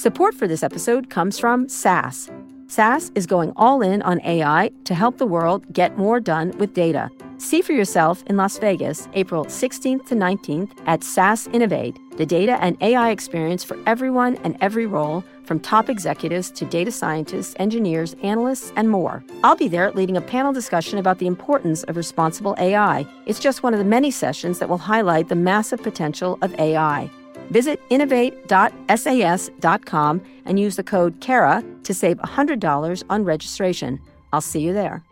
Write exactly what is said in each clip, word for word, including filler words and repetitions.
Support for this episode comes from S A S. S A S is going all in on A I to help the world get more done with data. See for yourself in Las Vegas, April sixteenth to nineteenth at S A S Innovate, the data and A I experience for everyone and every role, from top executives to data scientists, engineers, analysts, and more. I'll be there leading a panel discussion about the importance of responsible A I. It's just one of the many sessions that will highlight the massive potential of A I. Visit innovate dot S A S dot com and use the code CARA to save one hundred dollars on registration. I'll see you there.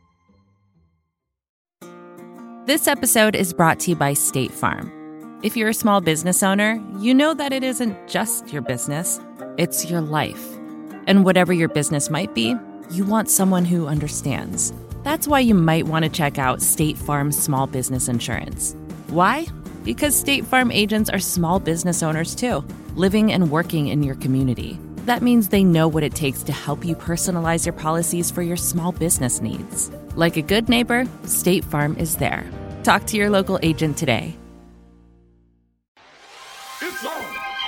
This episode is brought to you by State Farm. If you're a small business owner, you know that it isn't just your business, it's your life. And whatever your business might be, you want someone who understands. That's why you might want to check out State Farm Small Business Insurance. Why? Because State Farm agents are small business owners too, living and working in your community. That means they know what it takes to help you personalize your policies for your small business needs. Like a good neighbor, State Farm is there. Talk to your local agent today. It's on.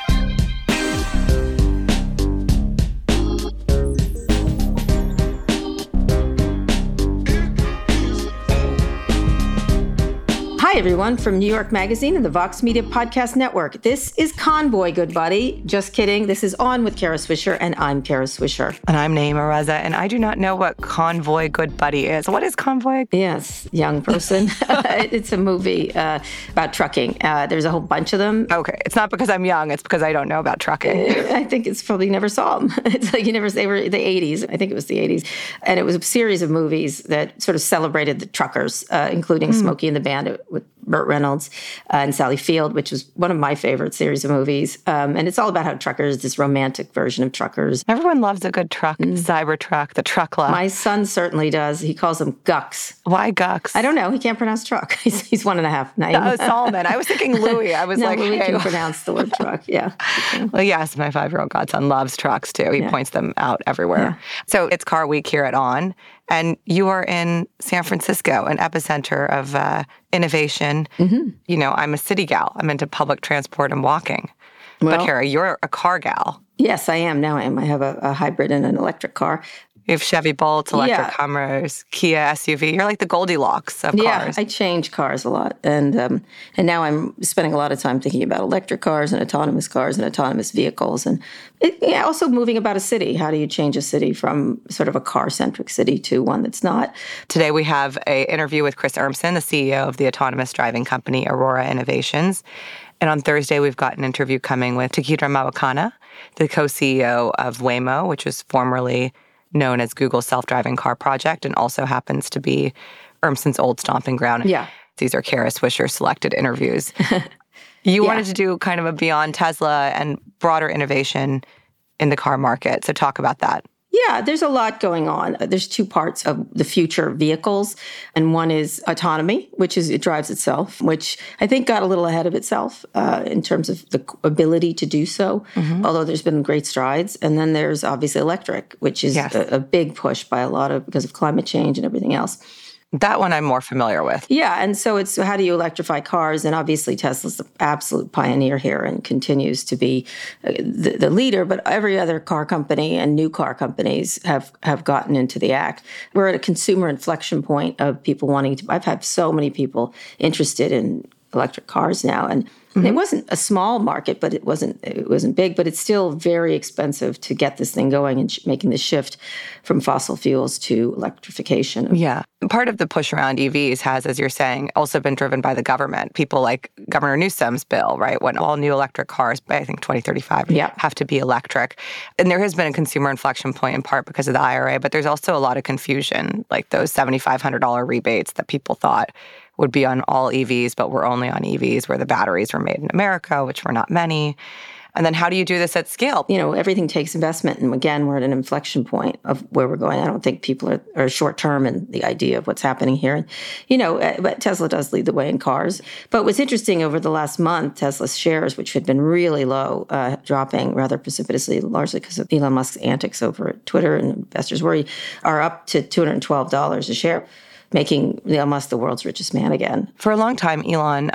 Hi, everyone, from New York Magazine and the Vox Media Podcast Network. This is Convoy, good buddy. Just kidding. This is On with Kara Swisher, and I'm Kara Swisher. And I'm Naima Reza, and I do not know what Convoy, good buddy is. What is Convoy? Yes, young person. It's a movie uh, about trucking. Uh, there's a whole bunch of them. Okay. It's not because I'm young. It's because I don't know about trucking. I think it's probably never saw them. It's like you never, they were the eighties. I think it was the eighties. And it was a series of movies that sort of celebrated the truckers, uh, including mm. Smokey and the Bandit with Burt Reynolds uh, and Sally Field, which was one of my favorite series of movies. Um, and it's all about how truckers, this romantic version of truckers. Everyone loves a good truck, mm. Cybertruck, the truckla. My son certainly does. He calls them Gucks. Why Gucks? I don't know. He can't pronounce truck. He's, he's one and a half. Nine. That was Solomon. I was thinking Louis. I was no, like, Louis hey. can pronounce the word truck. Yeah. Well, yes, my five-year-old godson loves trucks too. He yeah. points them out everywhere. Yeah. So it's Car Week here at On. And you are in San Francisco, an epicenter of uh, innovation. Mm-hmm. You know, I'm a city gal. I'm into public transport and walking. Well, but Kara, you're a car gal. Yes, I am. Now I am. I have a, a hybrid and an electric car. You have Chevy Bolts, electric yeah. Hummers, Kia S U V. You're like the Goldilocks of yeah, cars. Yeah, I change cars a lot. And um, and now I'm spending a lot of time thinking about electric cars and autonomous cars and autonomous vehicles. And it, yeah, also moving about a city. How do you change a city from sort of a car-centric city to one that's not? Today we have an interview with Chris Urmson, the C E O of the autonomous driving company Aurora Innovations. And on Thursday, we've got an interview coming with Takitra Mawakana, the co-C E O of Waymo, which was formerly known as Google's self-driving car project and also happens to be Urmson's old stomping ground. Yeah. These are Kara Swisher selected interviews. You yeah. wanted to do kind of a beyond Tesla and broader innovation in the car market. So talk about that. Yeah, there's a lot going on. There's two parts of the future vehicles. And one is autonomy, which is it drives itself, which I think got a little ahead of itself uh, in terms of the ability to do so, mm-hmm. although there's been great strides. And then there's obviously electric, which is yes. a, a big push by a lot of, because of climate change and everything else. That one I'm more familiar with. Yeah, and so it's how do you electrify cars? And obviously Tesla's the absolute pioneer here and continues to be the, the leader, but every other car company and new car companies have, have gotten into the act. We're at a consumer inflection point of people wanting to, I've had so many people interested in electric cars now, and mm-hmm. it wasn't a small market, but it wasn't it wasn't big, but it's still very expensive to get this thing going and sh- making the shift from fossil fuels to electrification. Yeah. Part of the push around E Vs has, as you're saying, also been driven by the government. People like Governor Newsom's bill, right? When all new electric cars by, I think, twenty thirty-five yeah. have to be electric. And there has been a consumer inflection point in part because of the I R A, but there's also a lot of confusion, like those seven thousand five hundred dollars rebates that people thought would be on all E Vs, but were only on E Vs where the batteries were made in America, which were not many. And then how do you do this at scale? You know, everything takes investment. And again, we're at an inflection point of where we're going. I don't think people are, are short-term in the idea of what's happening here. And, you know, but Tesla does lead the way in cars. But what's interesting over the last month, Tesla's shares, which had been really low, uh, dropping rather precipitously, largely because of Elon Musk's antics over at Twitter and investors' worry, are up to two hundred twelve dollars a share, making Elon Musk the world's richest man again. For a long time, Elon um,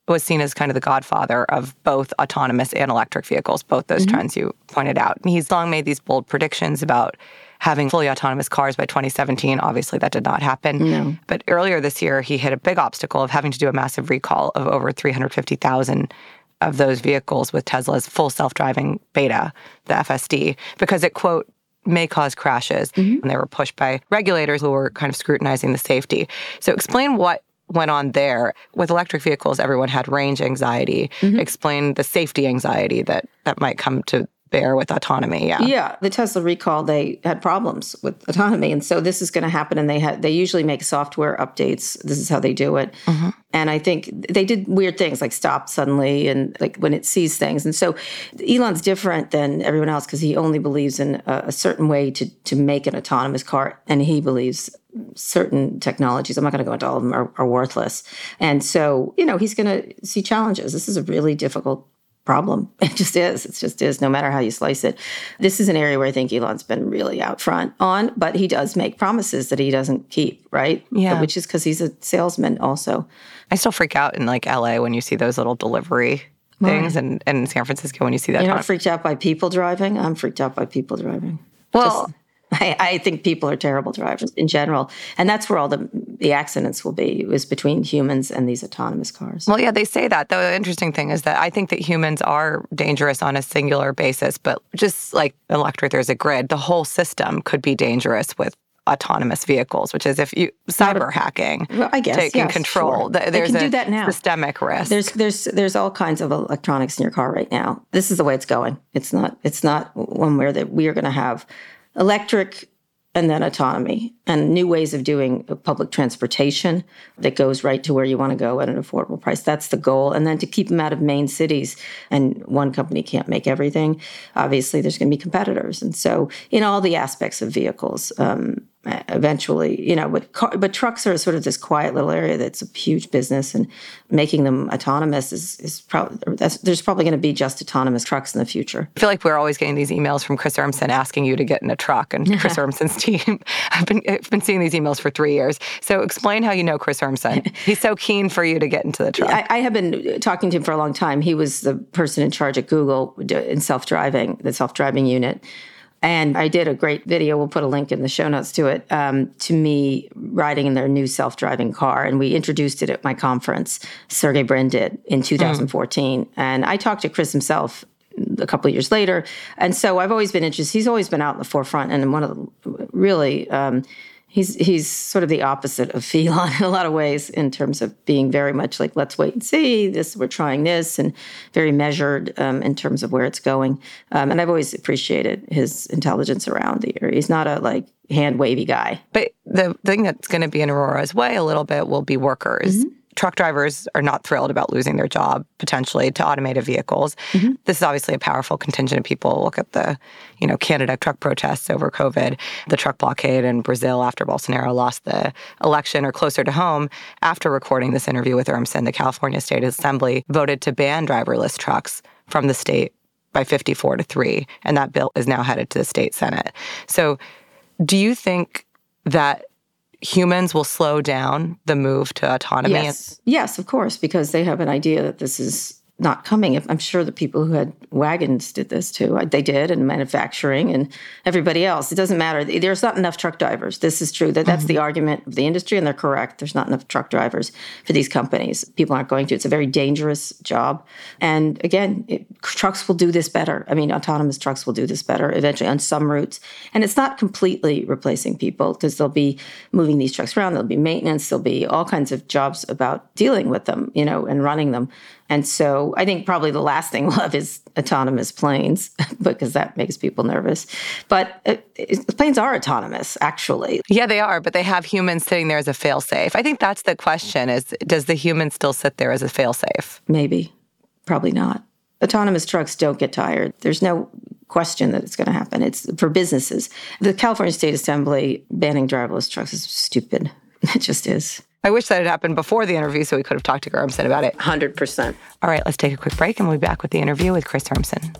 was seen as kind of the godfather of both autonomous and electric vehicles, both those mm-hmm. trends you pointed out. And he's long made these bold predictions about having fully autonomous cars by twenty seventeen. Obviously, that did not happen. No. But earlier this year, he hit a big obstacle of having to do a massive recall of over three hundred fifty thousand of those vehicles with Tesla's full self-driving beta, the F S D, because it, quote, may cause crashes. Mm-hmm. And they were pushed by regulators who were kind of scrutinizing the safety. So explain what went on there. With electric vehicles, everyone had range anxiety. Mm-hmm. Explain the safety anxiety that, that might come to bear with autonomy. Yeah. Yeah. The Tesla recall, they had problems with autonomy. And so this is going to happen. And they had, they usually make software updates. This is how they do it. Mm-hmm. And I think they did weird things like stop suddenly and like when it sees things. And so Elon's different than everyone else because he only believes in a, a certain way to, to make an autonomous car. And he believes certain technologies, I'm not going to go into all of them, are, are worthless. And so, you know, he's going to see challenges. This is a really difficult problem. It just is. It just is, no matter how you slice it. This is an area where I think Elon's been really out front on, but he does make promises that he doesn't keep, right? Yeah. Which is because he's a salesman also. I still freak out in like L A when you see those little delivery things, right. and, and in San Francisco when you see that. You're not freaked out by people driving? I'm freaked out by people driving. Well, just, I, I think people are terrible drivers in general. And that's where all the, the accidents will be, is between humans and these autonomous cars. Well, yeah, they say that. The interesting thing is that I think that humans are dangerous on a singular basis, but just like electric, there's a grid. The whole system could be dangerous with autonomous vehicles, which is if you cyber hacking, well, I guess, taking yes, control. Sure. There's they can a do that now. Systemic risk. There's there's there's all kinds of electronics in your car right now. This is the way it's going. It's not it's not one where that we are going to have electric and then autonomy and new ways of doing public transportation that goes right to where you want to go at an affordable price. That's the goal. And then to keep them out of main cities. And one company can't make everything. Obviously, there's going to be competitors. And so in all the aspects of vehicles, um, eventually, you know, but car, but trucks are sort of this quiet little area that's a huge business, and making them autonomous is is probably there's probably going to be just autonomous trucks in the future. I feel like we're always getting these emails from Chris Urmson asking you to get in a truck, and Chris Urmson's team. I've been I've been seeing these emails for three years. So explain how you know Chris Urmson. He's so keen for you to get into the truck. I, I have been talking to him for a long time. He was the person in charge at Google in self-driving, the self-driving unit. And I did a great video, we'll put a link in the show notes to it, um, to me riding in their new self-driving car. And we introduced it at my conference, Sergey Brin did, in two thousand fourteen. Mm. And I talked to Chris himself a couple of years later. And so I've always been interested. He's always been out in the forefront. And one of the really... Um, He's he's sort of the opposite of Elon in a lot of ways, in terms of being very much like, let's wait and see, this, we're trying this, and very measured um, in terms of where it's going. Um, and I've always appreciated his intelligence around the area. He's not a like hand-wavy guy. But the thing that's going to be in Aurora's way a little bit will be workers. Mm-hmm. Truck drivers are not thrilled about losing their job, potentially, to automated vehicles. Mm-hmm. This is obviously a powerful contingent of people. Look at the, you know, Canada truck protests over COVID, the truck blockade in Brazil after Bolsonaro lost the election, or closer to home, after recording this interview with Urmson, the California State Assembly voted to ban driverless trucks from the state by fifty-four to three. And that bill is now headed to the state Senate. So do you think that humans will slow down the move to autonomy? Yes, yes, of course, because they have an idea that this is not coming. I'm sure the people who had wagons did this too. They did, and manufacturing and everybody else. It doesn't matter. There's not enough truck drivers. This is true. That That's mm-hmm. the argument of the industry, and they're correct. There's not enough truck drivers for these companies. People aren't going to. It's a very dangerous job. And again, it, trucks will do this better. I mean, autonomous trucks will do this better eventually on some routes. And it's not completely replacing people, because they'll be moving these trucks around. There'll be maintenance. There'll be all kinds of jobs about dealing with them, you know, and running them. And so I think probably the last thing we'll have is autonomous planes, because that makes people nervous. But it, it, planes are autonomous, actually. Yeah, they are, but they have humans sitting there as a fail-safe. I think that's the question, is does the human still sit there as a fail-safe? Maybe. Probably not. Autonomous trucks don't get tired. There's no question that it's going to happen. It's for businesses. The California State Assembly banning driverless trucks is stupid. It just is. I wish that had happened before the interview so we could have talked to Urmson about it. one hundred percent. All right, let's take a quick break and we'll be back with the interview with Chris Urmson.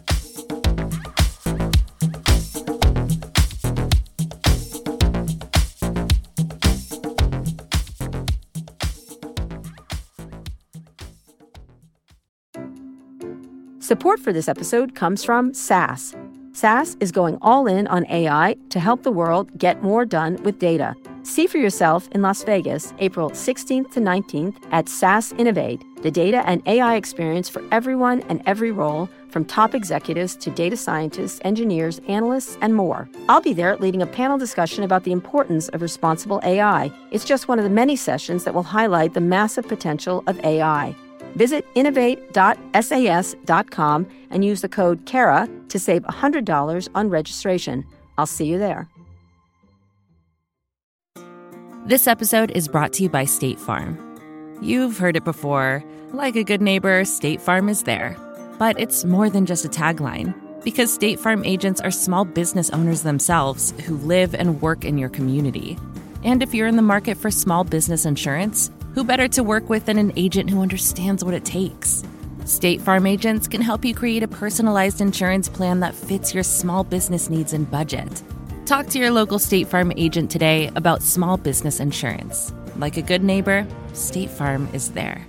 Support for this episode comes from SAS. SAS is going all in on A I to help the world get more done with data. See for yourself in Las Vegas, April sixteenth to nineteenth at SAS Innovate, the data and A I experience for everyone and every role, from top executives to data scientists, engineers, analysts, and more. I'll be there leading a panel discussion about the importance of responsible A I. It's just one of the many sessions that will highlight the massive potential of A I. Visit innovate dot S A S dot com and use the code Kara to save one hundred dollars on registration. I'll see you there. This episode is brought to you by State Farm. You've heard it before. Like a good neighbor, State Farm is there. But it's more than just a tagline, because State Farm agents are small business owners themselves who live and work in your community. And if you're in the market for small business insurance, who better to work with than an agent who understands what it takes? State Farm agents can help you create a personalized insurance plan that fits your small business needs and budget. Talk to your local State Farm agent today about small business insurance. Like a good neighbor, State Farm is there.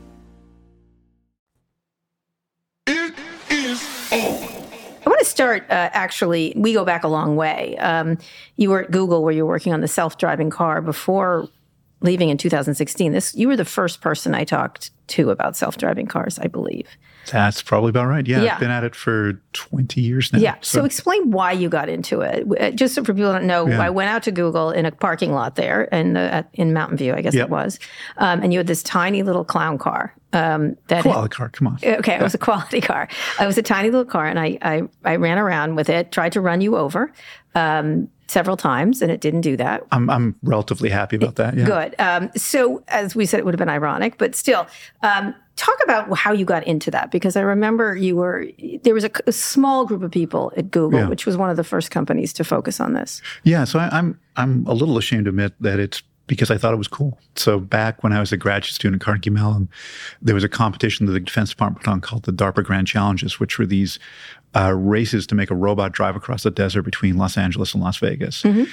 It is on. I want to start, uh, actually, we go back a long way. Um, you were at Google where you were working on the self-driving car before leaving in two thousand sixteen. This, you were the first person I talked to about self-driving cars, I believe. That's probably about right. Yeah, yeah. I've been at it for twenty years now. Yeah. So. so explain why you got into it. Just so for people who don't know, yeah. I went out to Google in a parking lot there in, uh, in Mountain View, I guess yep. it was. Um, and you had this tiny little clown car. Um, that quality had, car, come on. Okay, it was a quality car. It was a tiny little car, and I, I, I ran around with it, tried to run you over um, several times, and it didn't do that. I'm I'm relatively happy about that, yeah. Good. Um, so, as we said, it would have been ironic, but still, um, talk about how you got into that, because I remember you were, there was a, a small group of people at Google, yeah. which was one of the first companies to focus on this. Yeah, so I, I'm I'm a little ashamed to admit that it's because I thought it was cool. So back when I was a graduate student at Carnegie Mellon, there was a competition that the Defense Department put on called the DARPA Grand Challenges, which were these uh, races to make a robot drive across the desert between Los Angeles and Las Vegas. Mm-hmm.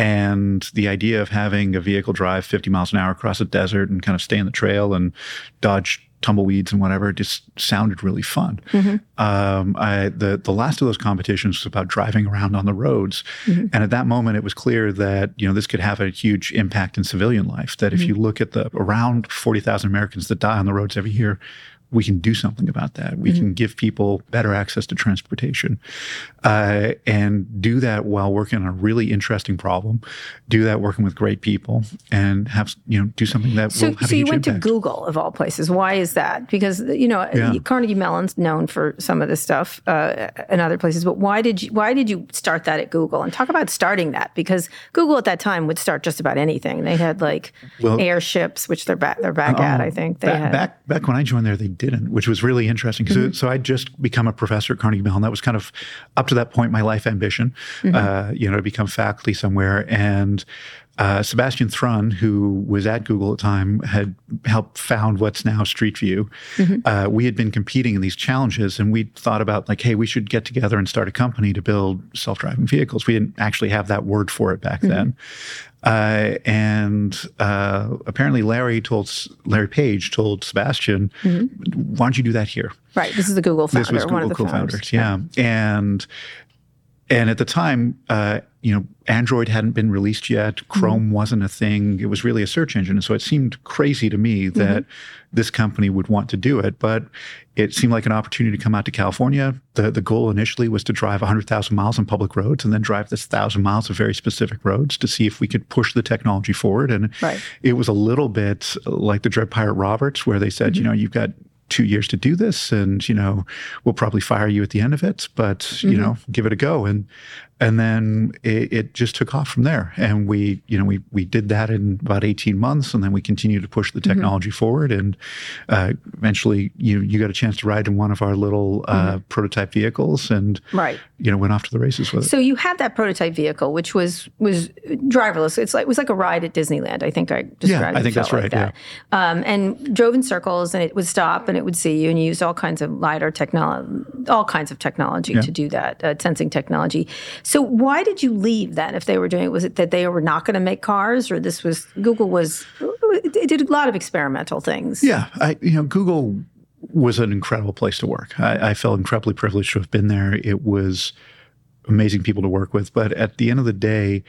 And the idea of having a vehicle drive fifty miles an hour across a desert and kind of stay on the trail and dodge tumbleweeds and whatever, it just sounded really fun. Mm-hmm. Um, I, the, the last of those competitions was about driving around on the roads. Mm-hmm. And at that moment, it was clear that, you know, this could have a huge impact in civilian life, that if mm-hmm. you look at the around forty thousand Americans that die on the roads every year, we can do something about that. We mm-hmm. can give people better access to transportation uh, and do that while working on a really interesting problem, do that working with great people, and have, you know, do something that so, will have so a huge you went impact. to Google, of all places. Why is that? Because, you know, yeah. Carnegie Mellon's known for some of this stuff uh, and other places, but why did you why did you start that at Google? And talk about starting that, because Google at that time would start just about anything. They had like well, airships, which they're back, they're back uh, at, I think. They back, had. back, back when I joined there, they didn't, which was really interesting. Mm-hmm. So, so I'd just become a professor at Carnegie Mellon. That was kind of, up to that point, my life ambition, mm-hmm. uh, you know, to become faculty somewhere. And uh, Sebastian Thrun, who was at Google at the time, had helped found what's now Street View. Mm-hmm. Uh, we had been competing in these challenges, and we thought about like, hey, we should get together and start a company to build self-driving vehicles. We didn't actually have that word for it back mm-hmm. then. Uh, and uh, apparently Larry told Larry Page told Sebastian, mm-hmm. "Why don't you do that here?" Right. This is the Google founder. This was Google one of the co-founders. founders. Yeah. yeah. And and at the time, uh, you know, Android hadn't been released yet. Chrome mm-hmm. wasn't a thing. It was really a search engine. And so it seemed crazy to me that mm-hmm. this company would want to do it. But it seemed like an opportunity to come out to California. The the goal initially was to drive one hundred thousand miles on public roads and then drive this one thousand miles of very specific roads to see if we could push the technology forward. And right. it was a little bit like the Dread Pirate Roberts, where they said, mm-hmm. you know, you've got two years to do this, and, you know, we'll probably fire you at the end of it, but, mm-hmm. you know, give it a go. And and then it, it just took off from there. And we, you know, we we did that in about eighteen months, and then we continued to push the technology mm-hmm. forward. And uh, eventually, you you got a chance to ride in one of our little uh, mm-hmm. prototype vehicles, and right. you know, went off to the races with it. So you had that prototype vehicle, which was was driverless. It's like it was like a ride at Disneyland. I think I described yeah, it. I think that's like right. That. Yeah, um, and drove in circles, and it would stop, and it would see you, and you used all kinds of LiDAR technology, all kinds of technology yeah. to do that, uh, sensing technology. So why did you leave then? If they were doing it, was it that they were not going to make cars, or this was Google was it did a lot of experimental things? Yeah, I, you know, Google was an incredible place to work. I, I felt incredibly privileged to have been there. It was amazing people to work with. But at the end of the day,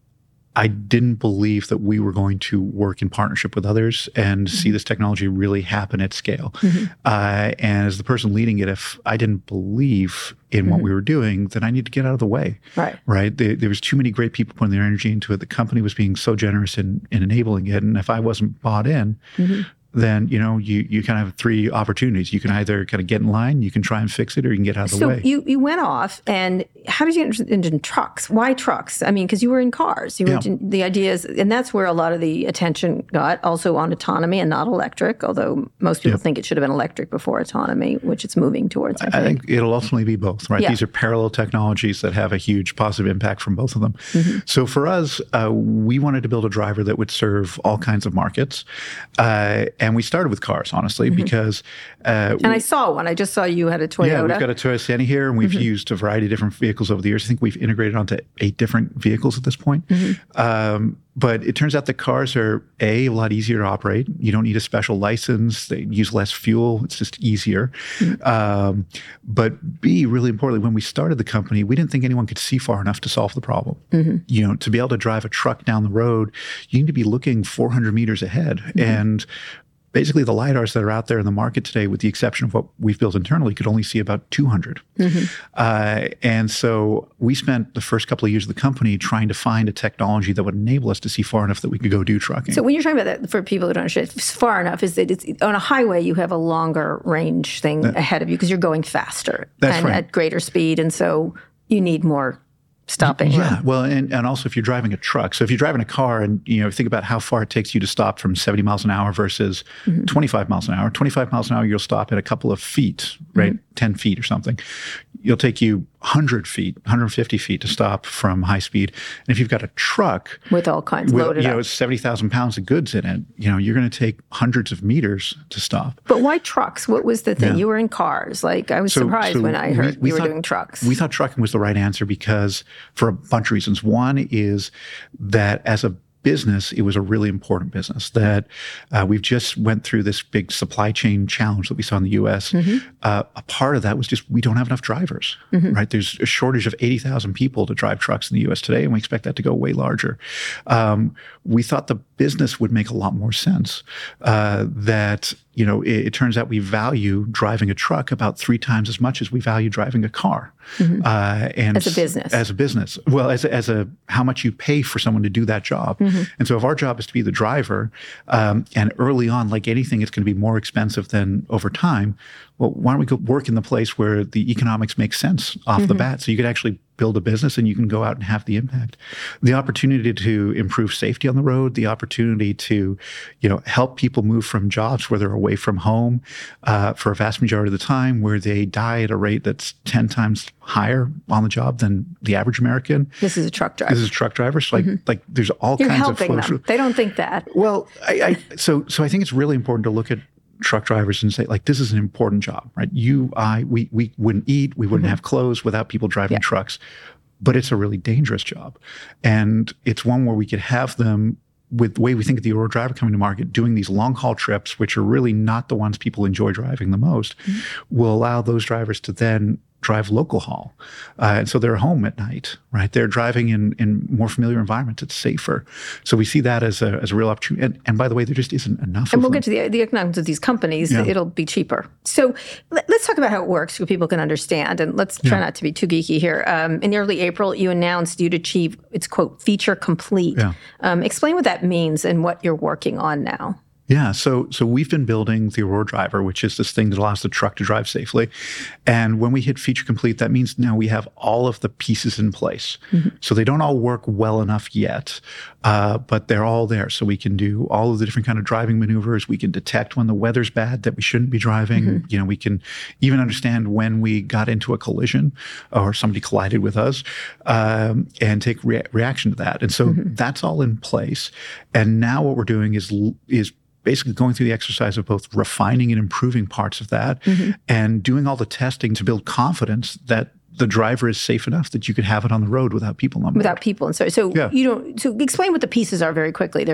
I didn't believe that we were going to work in partnership with others and mm-hmm. see this technology really happen at scale. Mm-hmm. Uh, and as the person leading it, if I didn't believe in mm-hmm. what we were doing, then I need to get out of the way. Right. Right. There, there was too many great people putting their energy into it. The company was being so generous in, in enabling it. And if I wasn't bought in, mm-hmm. then, you know, you, you kind of have three opportunities. You can either kind of get in line, you can try and fix it, or you can get out of the so way. So you, you went off, and how did you get into, into trucks? Why trucks? I mean, because you were in cars. You were yeah. in, the ideas, and that's where a lot of the attention got, also on autonomy and not electric, although most people yep. think it should have been electric before autonomy, which it's moving towards, I think. I think it'll ultimately be both, right? Yeah. These are parallel technologies that have a huge positive impact from both of them. Mm-hmm. So for us, uh, we wanted to build a driver that would serve all kinds of markets. Uh, and we started with cars. Honestly, mm-hmm. because uh, and I saw one. I just saw you had a Toyota. Yeah, we've got a Toyota Sienna here, and we've mm-hmm. used a variety of different vehicles over the years. I think we've integrated onto eight different vehicles at this point. Mm-hmm. Um, but it turns out that cars are a a lot easier to operate. You don't need a special license. They use less fuel. It's just easier. Mm-hmm. Um, but B, really importantly, when we started the company, we didn't think anyone could see far enough to solve the problem. Mm-hmm. You know, to be able to drive a truck down the road, you need to be looking four hundred meters ahead, mm-hmm. and basically, the LiDARs that are out there in the market today, with the exception of what we've built internally, could only see about two hundred. Mm-hmm. Uh, and so we spent the first couple of years of the company trying to find a technology that would enable us to see far enough that we could go do trucking. So when you're talking about that, for people who don't understand, far enough is that it's on a highway, you have a longer range thing that, ahead of you because you're going faster that's and right. at greater speed. And so you need more stopping. Yeah, well, and, and also if you're driving a truck. So if you're driving a car and, you know, think about how far it takes you to stop from seventy miles an hour versus mm-hmm. twenty-five miles an hour. twenty-five miles an hour, you'll stop at a couple of feet, right? Mm-hmm. ten feet or something. You'll take you one hundred feet, one hundred fifty feet to stop from high speed. And if you've got a truck with all kinds with, loaded you know, up. seventy thousand pounds of goods in it, you know, you're going to take hundreds of meters to stop. But why trucks? What was the thing? Yeah. You were in cars. Like, I was so, surprised so when I heard we, we you thought, were doing trucks. We thought trucking was the right answer because for a bunch of reasons. One is that as a business, it was a really important business that uh, we've just went through this big supply chain challenge that we saw in the U S. Mm-hmm. Uh, a part of that was just we don't have enough drivers, mm-hmm. right? There's a shortage of eighty thousand people to drive trucks in the U S today, and we expect that to go way larger. Um, we thought the business would make a lot more sense. Uh, that, you know, it, it turns out we value driving a truck about three times as much as we value driving a car. Mm-hmm. Uh, and as a business. As a business. Well, as a, as a how much you pay for someone to do that job. Mm-hmm. And so if our job is to be the driver, um, and early on, like anything, it's going to be more expensive than over time. Well, why don't we go work in the place where the economics make sense off mm-hmm. the bat, so you could actually build a business and you can go out and have the impact. The opportunity to improve safety on the road, the opportunity to, you know, help people move from jobs where they're away from home uh, for a vast majority of the time, where they die at a rate that's ten times higher on the job than the average American. This is a truck driver. This is a truck driver. So like, mm-hmm. like there's all You're kinds of helping flows. them. They don't think that. Well, I, I so so I think it's really important to look at truck drivers and say, like, this is an important job, right? You, I, we, we wouldn't eat, we wouldn't mm-hmm. have clothes without people driving yeah. trucks, but it's a really dangerous job. And it's one where we could have them, with the way we think of the Aurora Driver coming to market, doing these long haul trips, which are really not the ones people enjoy driving the most, mm-hmm. will allow those drivers to then drive local haul. Uh, and so they're home at night, right? They're driving in, in more familiar environments. It's safer. So we see that as a, as a real opportunity. And, and by the way, there just isn't enough And of we'll them. get to the, the economics of these companies. Yeah. It'll be cheaper. So let, let's talk about how it works so people can understand. And let's try yeah. not to be too geeky here. Um, in early April, you announced you'd achieve, it's quote, feature complete. Yeah. Um, explain what that means and what you're working on now. Yeah, so so we've been building the Aurora Driver, which is this thing that allows the truck to drive safely. And when we hit feature complete, that means now we have all of the pieces in place. Mm-hmm. So they don't all work well enough yet, uh, but they're all there. So we can do all of the different kind of driving maneuvers. We can detect when the weather's bad that we shouldn't be driving. Mm-hmm. You know, we can even understand when we got into a collision or somebody collided with us, um, and take rea- reaction to that. And so mm-hmm. that's all in place. And now what we're doing is is basically going through the exercise of both refining and improving parts of that mm-hmm. and doing all the testing to build confidence that the driver is safe enough that you could have it on the road without people on board. Without people. And so, so yeah. you don't, so explain what the pieces are very quickly. There's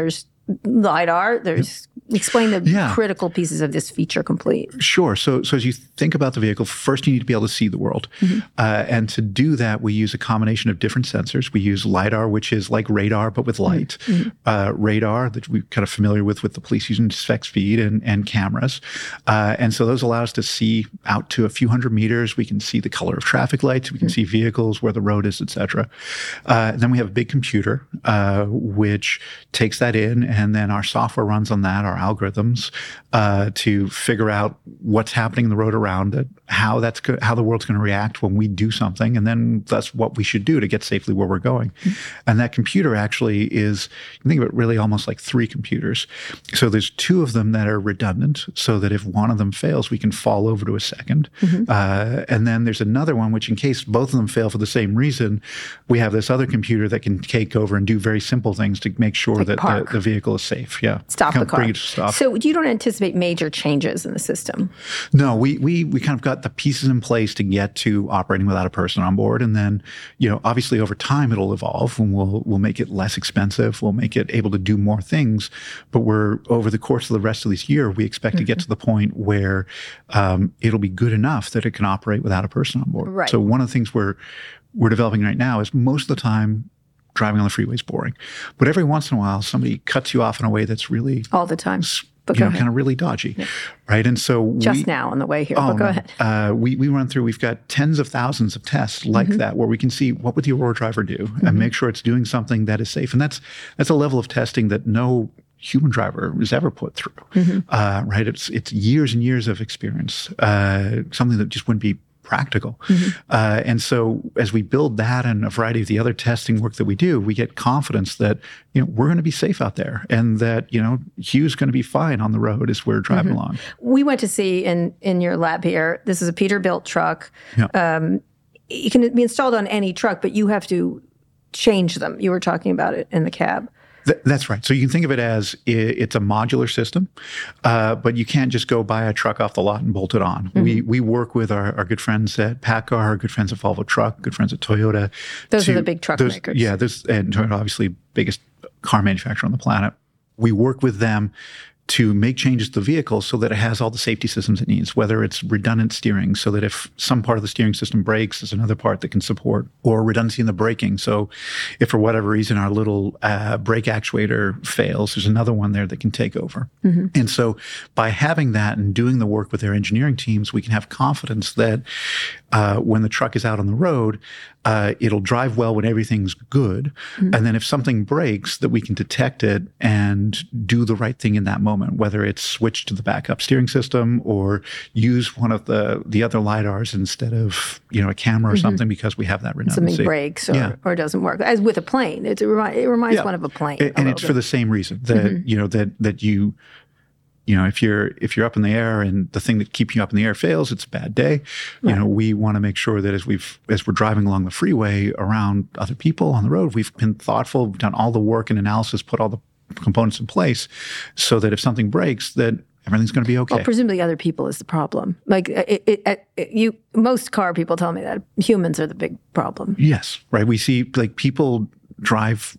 LiDAR. There's explain the Yeah. critical pieces of this feature complete. Sure. So, so as you think about the vehicle, first you need to be able to see the world. Mm-hmm. Uh, and to do that, we use a combination of different sensors. We use LiDAR, which is like radar, but with light. Mm-hmm. Uh, radar, that we're kind of familiar with, with the police using spec speed and, and cameras. Uh, and so those allow us to see out to a few hundred meters. We can see the color of traffic lights. We can mm-hmm. see vehicles, where the road is, et cetera. Uh, then we have a big computer, uh, which takes that in, and then our software runs on that, our algorithms, uh, to figure out what's happening in the road around it, how that's go- how the world's going to react when we do something, and then that's what we should do to get safely where we're going. Mm-hmm. And that computer actually is, you can think of it really almost like three computers. So there's two of them that are redundant, so that if one of them fails, we can fall over to a second. Mm-hmm. Uh, and then there's another one, which in case both of them fail for the same reason, we have this other computer that can take over and do very simple things to make sure like that the, the vehicle is safe. Yeah. Stop kind the car. Bring it to stop. So you don't anticipate major changes in the system? No, we, we, we kind of got the pieces in place to get to operating without a person on board. And then, you know, obviously over time it'll evolve, and we'll, we'll make it less expensive. We'll make it able to do more things. But we're, over the course of the rest of this year, we expect mm-hmm. to get to the point where um, it'll be good enough that it can operate without a person on board. Right. So one of the things we're, we're developing right now is most of the time, driving on the freeway is boring. But every once in a while, somebody cuts you off in a way that's really... All the time. But you go know, ahead. kind of really dodgy, yeah. right? And so just we, now on the way here, oh, but go no. ahead. Uh, we we run through. We've got tens of thousands of tests like mm-hmm. that, where we can see what would the Aurora Driver do mm-hmm. and make sure it's doing something that is safe. And that's that's a level of testing that no human driver is ever put through, mm-hmm. uh, right? It's it's years and years of experience, uh, something that just wouldn't be practical. Mm-hmm. Uh, and so as we build that and a variety of the other testing work that we do, we get confidence that, you know, we're going to be safe out there, and that, you know, Hugh's going to be fine on the road as we're driving mm-hmm. along. We went to see in, in your lab here, this is a Peterbilt truck. Yeah. Um, it can be installed on any truck, but you have to change them. You were talking about it in the cab. Th- that's right. So you can think of it as i- it's a modular system, uh, but you can't just go buy a truck off the lot and bolt it on. Mm-hmm. We we work with our, our good friends at PACCAR, our good friends at Volvo Truck, good friends at Toyota. Those to, are the big truck those, makers. Yeah, this and Toyota, obviously biggest car manufacturer on the planet. We work with them to make changes to the vehicle so that it has all the safety systems it needs, whether it's redundant steering, so that if some part of the steering system breaks, there's another part that can support, or redundancy in the braking. So if for whatever reason our little uh, brake actuator fails, there's another one there that can take over. Mm-hmm. And so by having that and doing the work with their engineering teams, we can have confidence that uh, when the truck is out on the road, uh, it'll drive well when everything's good. Mm-hmm. And then if something breaks, that we can detect it and do the right thing in that moment, whether it's switch to the backup steering system or use one of the, the other LiDARs instead of, you know, a camera or mm-hmm. something, because we have that redundancy. Something breaks or, yeah. or doesn't work. As with a plane, it's, it, remi- it reminds yeah. one of a plane. And, a and it's bit. for the same reason that, mm-hmm. you know, that, that you, you know, if you're if you're up in the air and the thing that keeps you up in the air fails, it's a bad day. Right. You know, we want to make sure that as we've as we're driving along the freeway around other people on the road, we've been thoughtful, we've done all the work and analysis, put all the components in place, so that if something breaks, that everything's going to be okay. Well, presumably other people is the problem. Like it, it, it, you, most car people tell me that humans are the big problem. Yes, right. We see like people drive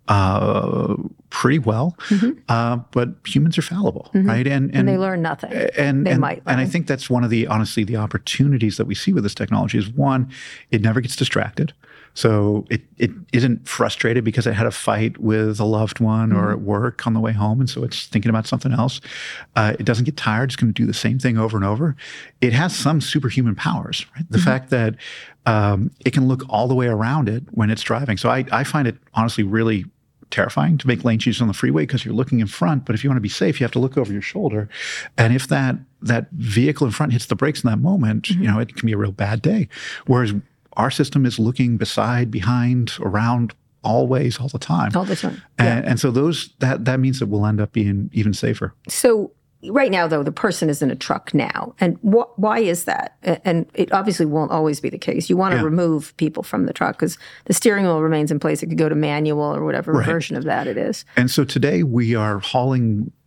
Uh, pretty well, mm-hmm. uh, but humans are fallible, mm-hmm. right? And, and and they learn nothing. And they and, might. And I think that's one of the honestly the opportunities that we see with this technology is, one, it never gets distracted. So it it isn't frustrated because it had a fight with a loved one mm-hmm. or at work on the way home, and so it's thinking about something else. Uh, it doesn't get tired. It's going to do the same thing over and over. It has some superhuman powers, right? The mm-hmm. fact that um, it can look all the way around it when it's driving. So I, I find it honestly really terrifying to make lane changes on the freeway, because you're looking in front, but if you want to be safe, you have to look over your shoulder. And if that that vehicle in front hits the brakes in that moment, mm-hmm. you know, it can be a real bad day. Whereas our system is looking beside, behind, around, always, all the time. All the time. And, yeah. and so those that that means that we'll end up being even safer. So right now, though, the person is in a truck now. And wh- why is that? And it obviously won't always be the case. You want to yeah. remove people from the truck because the steering wheel remains in place. It could go to manual or whatever right. version of that it is. And so today we are hauling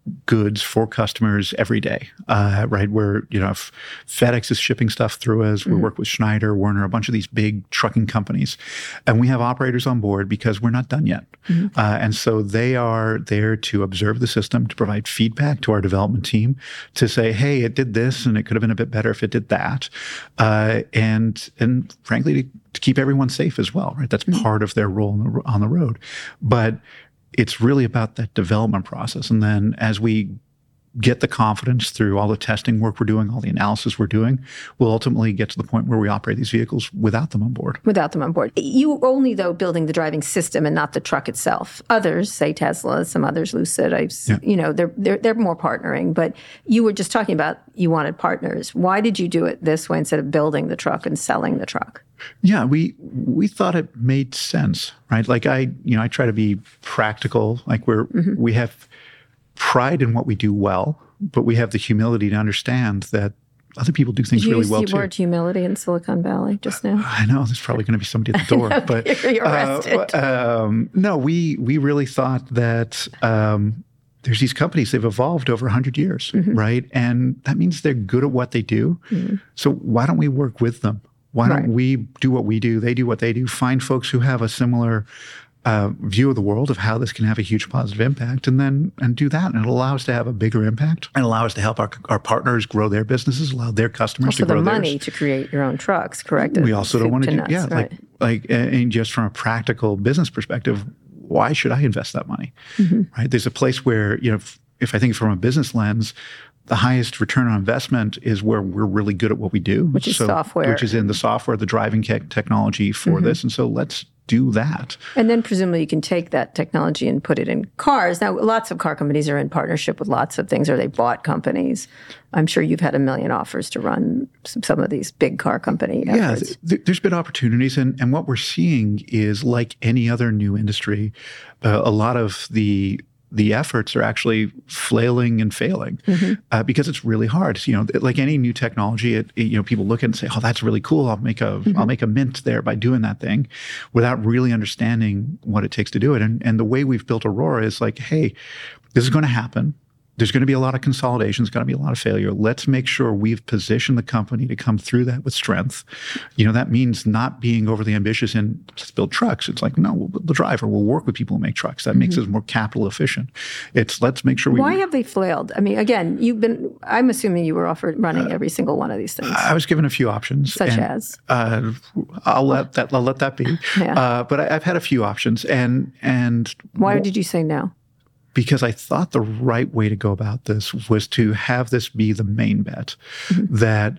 goods for customers every day, uh, right? Where, you know, if FedEx is shipping stuff through us, we mm-hmm. work with Schneider, Werner, a bunch of these big trucking companies. And we have operators on board because we're not done yet. Mm-hmm. Uh, and so they are there to observe the system, to provide feedback to our development team, to say, hey, it did this and it could have been a bit better if it did that. Uh, and, and frankly, to, to keep everyone safe as well, right? That's mm-hmm. part of their role on the, on the road. But it's really about that development process. And then as we get the confidence through all the testing work we're doing, all the analysis we're doing, we'll ultimately get to the point where we operate these vehicles without them on board. Without them on board. You only, though, building the driving system and not the truck itself. Others, say Tesla, some others, Lucid, I've, yeah. you know, they're, they're they're more partnering. But you were just talking about you wanted partners. Why did you do it this way instead of building the truck and selling the truck? Yeah, we we thought it made sense, right? Like I, you know, I try to be practical. Like we're mm-hmm. we have pride in what we do well, but we have the humility to understand that other people do things Did you really well too. You used the word humility in Silicon Valley just now. I know there's probably going to be somebody at the door, but you're arrested. Uh, um, no, we we really thought that. Um, There's these companies, they've evolved over one hundred years, mm-hmm. right? And that means they're good at what they do. Mm-hmm. So why don't we work with them? Why don't right. we do what we do, they do what they do, find folks who have a similar uh, view of the world of how this can have a huge positive impact, and then and do that. And it'll allow us to have a bigger impact and allow us to help our, our partners grow their businesses, allow their customers also to grow the theirs. money to create your own trucks, correct? We also don't want to do, nuts, yeah, right. like, like, and just from a practical business perspective, why should I invest that money, mm-hmm. right? There's a place where, you know, if, if I think from a business lens, the highest return on investment is where we're really good at what we do. Which is so, software. Which is in the software, the driving technology for mm-hmm. this. And so let's do that. And then presumably you can take that technology and put it in cars. Now, lots of car companies are in partnership with lots of things, or they bought companies. I'm sure you've had a million offers to run some, some of these big car company efforts. Yeah, th- there's been opportunities. And, and what we're seeing is, like any other new industry, uh, a lot of the the efforts are actually flailing and failing mm-hmm. uh, because it's really hard. You know, like any new technology, it, it, you know, people look at it and say, "Oh, that's really cool. I'll make a, mm-hmm. I'll make a mint there by doing that thing," without really understanding what it takes to do it. And and the way we've built Aurora is like, hey, this is going to happen. There's going to be a lot of consolidation. There's going to be a lot of failure. Let's make sure we've positioned the company to come through that with strength. You know, that means not being overly ambitious in let's build trucks. It's like, no, we'll build the driver. We'll work with people who make trucks. That mm-hmm. makes us more capital efficient. It's let's make sure we... Why have they flailed? I mean, again, you've been, I'm assuming you were offered running uh, every single one of these things. I was given a few options. Such and, as? Uh, I'll let that, I'll let that be. yeah. uh, but I, I've had a few options. And, and Why did you say no? Because I thought the right way to go about this was to have this be the main bet, mm-hmm. that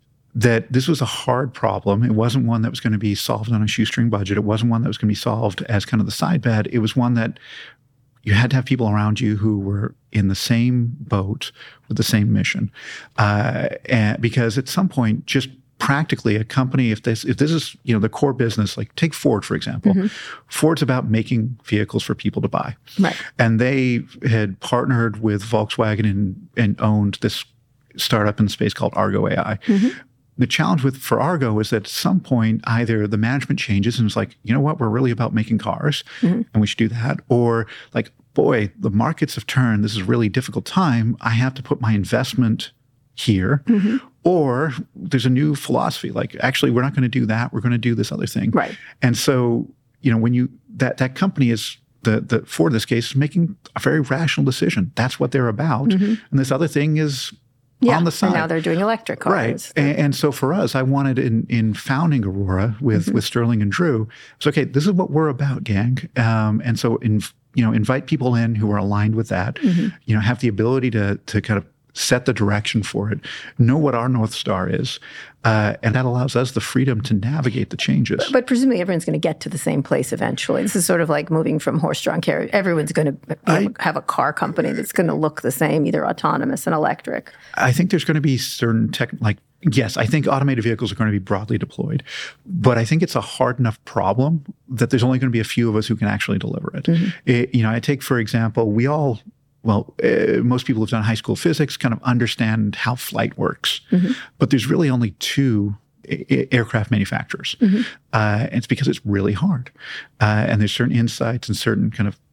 that this was a hard problem. It wasn't one that was going to be solved on a shoestring budget. It wasn't one that was going to be solved as kind of the side bet. It was one that you had to have people around you who were in the same boat with the same mission. Uh, and because at some point, just practically, a company, if this if this is, you know, the core business, like take Ford, for example. Mm-hmm. Ford's about making vehicles for people to buy. Right. And they had partnered with Volkswagen and, and owned this startup in space called Argo A I. Mm-hmm. The challenge with for Argo is that at some point, either the management changes and it's like, you know what, we're really about making cars mm-hmm. and we should do that. Or like, boy, the markets have turned. This is a really difficult time. I have to put my investment here. Mm-hmm. Or there's a new philosophy, like, actually, we're not going to do that. We're going to do this other thing. Right. And so, you know, when you, that, that company is, the, the Ford in this case, is making a very rational decision. That's what they're about. Mm-hmm. And this other thing is yeah, on the side. And now they're doing electric cars. Right. And, and so for us, I wanted in, in founding Aurora with, mm-hmm. with Sterling and Drew, it's okay, this is what we're about, gang. Um, and so, in, you know, invite people in who are aligned with that, mm-hmm. you know, have the ability to to kind of set the direction for it, know what our North Star is, uh, and that allows us the freedom to navigate the changes. But, but presumably everyone's going to get to the same place eventually. This is sort of like moving from horse-drawn carriage. Everyone's going to I, have a car company that's going to look the same, either autonomous and electric. I think there's going to be certain tech, like, yes, I think automated vehicles are going to be broadly deployed, but I think it's a hard enough problem that there's only going to be a few of us who can actually deliver it. Mm-hmm. it you know, I take, for example, we all... Well, uh, most people who've done high school physics kind of understand how flight works, mm-hmm. but there's really only two a- aircraft manufacturers. Mm-hmm. Uh, and it's because it's really hard. Uh, and there's certain insights and certain kind of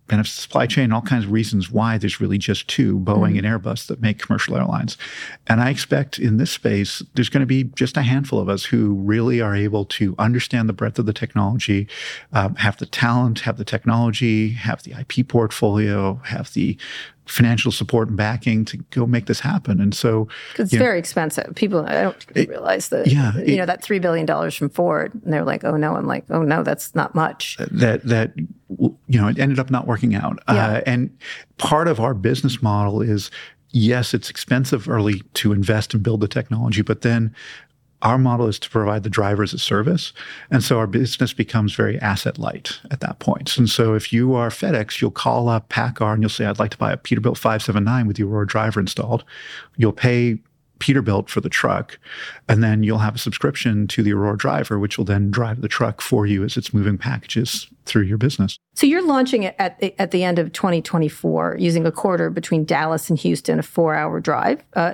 benefits the supply chain, all kinds of reasons why there's really just two, Boeing mm-hmm. and Airbus, that make commercial airlines. And I expect in this space, there's going to be just a handful of us who really are able to understand the breadth of the technology, um, have the talent, have the technology, have the I P portfolio, have the financial support and backing to go make this happen. And so it's very know, expensive. People, I don't it, realize that, yeah, you it, know, that three billion dollars from Ford, and they're like, oh no, I'm like, oh no, that's not much. That, that, you know, it ended up not working out. Yeah. Uh, and part of our business model is, yes, it's expensive early to invest and build the technology, but then our model is to provide the driver as a service. And so our business becomes very asset light at that point. And so if you are FedEx, you'll call up PACCAR and you'll say, I'd like to buy a Peterbilt five seventy-nine with the Aurora Driver installed. You'll pay Peterbilt for the truck, and then you'll have a subscription to the Aurora Driver, which will then drive the truck for you as it's moving packages through your business. So you're launching it at the, at the end of twenty twenty-four using a corridor between Dallas and Houston, a four-hour drive. Uh,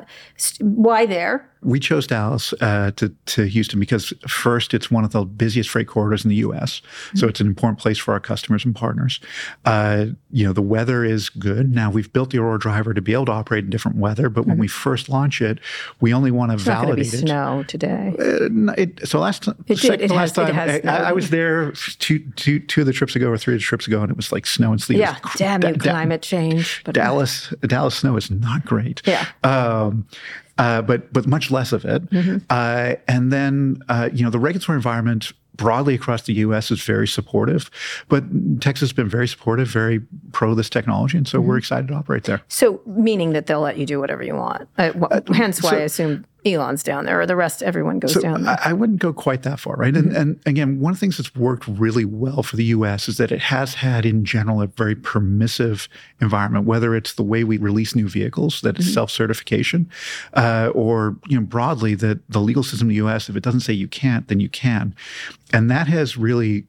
why there? We chose Dallas uh, to, to Houston because, first, it's one of the busiest freight corridors in the U S, mm-hmm. so it's an important place for our customers and partners. Uh, you know, the weather is good. Now, we've built the Aurora Driver to be able to operate in different weather, but mm-hmm. when we first launch it, we only want to it's validate not it. Snow today. Uh, it, so last, it second, did, it last has, time, it I, I was there two, two, two of the trips ago or three of the trips ago, and it was like snow and sleet. Yeah, damn you, da- climate change. But Dallas, Dallas snow is not great. Yeah. Um, Uh, but but much less of it. Mm-hmm. Uh, and then, uh, you know, the regulatory environment broadly across the U S is very supportive. But Texas has been very supportive, very pro this technology. And so mm-hmm. we're excited to operate there. So meaning that they'll let you do whatever you want. Uh, wh- hence why so, I assume Elon's down there, or the rest, everyone goes so down there. I, I wouldn't go quite that far, right? Mm-hmm. And, and again, one of the things that's worked really well for the U S is that it has had, in general, a very permissive environment, whether it's the way we release new vehicles, that it's mm-hmm. self-certification, uh, or, you know, broadly, that the legal system in the U S, if it doesn't say you can't, then you can. And that has really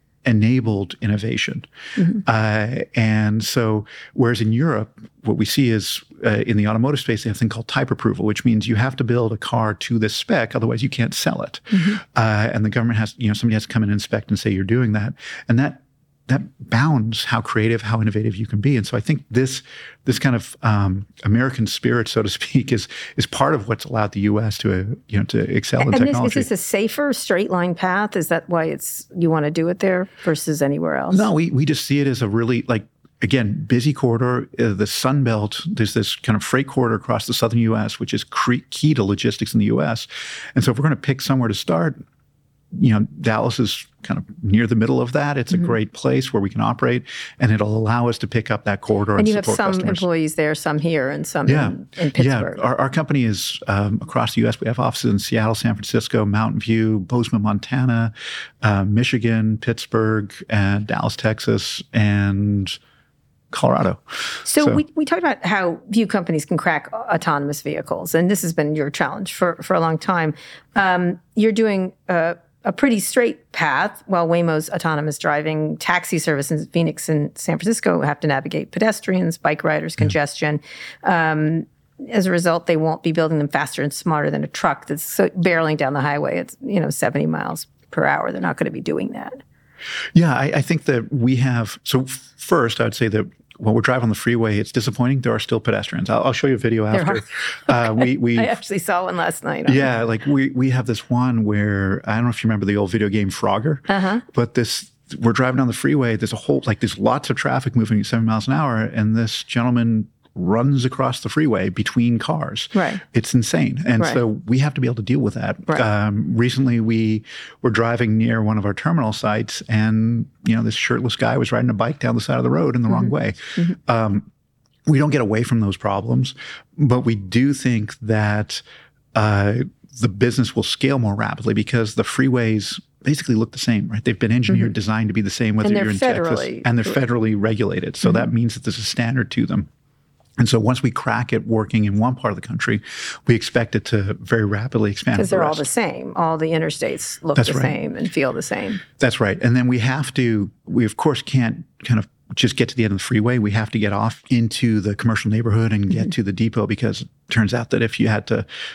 enabled innovation. Mm-hmm. Uh, and so, whereas in Europe, what we see is uh, in the automotive space, they have a thing called type approval, which means you have to build a car to this spec, otherwise you can't sell it. Mm-hmm. Uh, and the government has, you know, somebody has to come in and inspect and say you're doing that. And that that bounds how creative, how innovative you can be. And so I think this this kind of um, American spirit, so to speak, is is part of what's allowed the U S to uh, you know to excel in and technology. This, is this a safer straight line path? Is that why it's you want to do it there versus anywhere else? No, we we just see it as a really like. Again, busy corridor, uh, the Sun Belt, there's this kind of freight corridor across the southern U S, which is cre- key to logistics in the U S. And so if we're going to pick somewhere to start, you know, Dallas is kind of near the middle of that. It's mm-hmm. a great place where we can operate, and it'll allow us to pick up that corridor and, and you support have some customers. Employees there, some here, and some yeah. in, in Pittsburgh. Yeah, our, our company is um, across the U S. We have offices in Seattle, San Francisco, Mountain View, Bozeman, Montana, uh, Michigan, Pittsburgh, and Dallas, Texas, and Colorado. So, so we, we talked about how few companies can crack autonomous vehicles, and this has been your challenge for, for a long time. Um, you're doing a, a pretty straight path, while Waymo's autonomous driving taxi service in Phoenix and San Francisco have to navigate pedestrians, bike riders, congestion. Yeah. Um, as a result, they won't be building them faster and smarter than a truck that's so barreling down the highway. It's, you know, seventy miles per hour. They're not going to be doing that. Yeah, I, I think that we have, so first, I would say that when we're driving on the freeway, it's disappointing. There are still pedestrians. I'll, I'll show you a video after. Uh, we, we, I actually saw one last night. Yeah, like we we have this one where, I don't know if you remember the old video game Frogger, uh-huh. but this, we're driving down the freeway, there's a whole, like there's lots of traffic moving at seven miles an hour, and this gentleman runs across the freeway between cars. Right. It's insane. And right. so we have to be able to deal with that. Right. Um, recently, we were driving near one of our terminal sites, and you know, this shirtless guy was riding a bike down the side of the road in the mm-hmm. wrong way. Mm-hmm. Um, we don't get away from those problems, but we do think that uh, the business will scale more rapidly because the freeways basically look the same, right? They've been engineered, mm-hmm. designed to be the same whether you're in Texas. And they're federally regulated. So mm-hmm. that means that there's a standard to them. And so once we crack it working in one part of the country, we expect it to very rapidly expand. Because they're the all the same. All the interstates look That's the right. same and feel the same. That's right. And then we have to, we of course can't kind of just get to the end of the freeway. We have to get off into the commercial neighborhood and get mm-hmm. to the depot, because it turns out that if you had to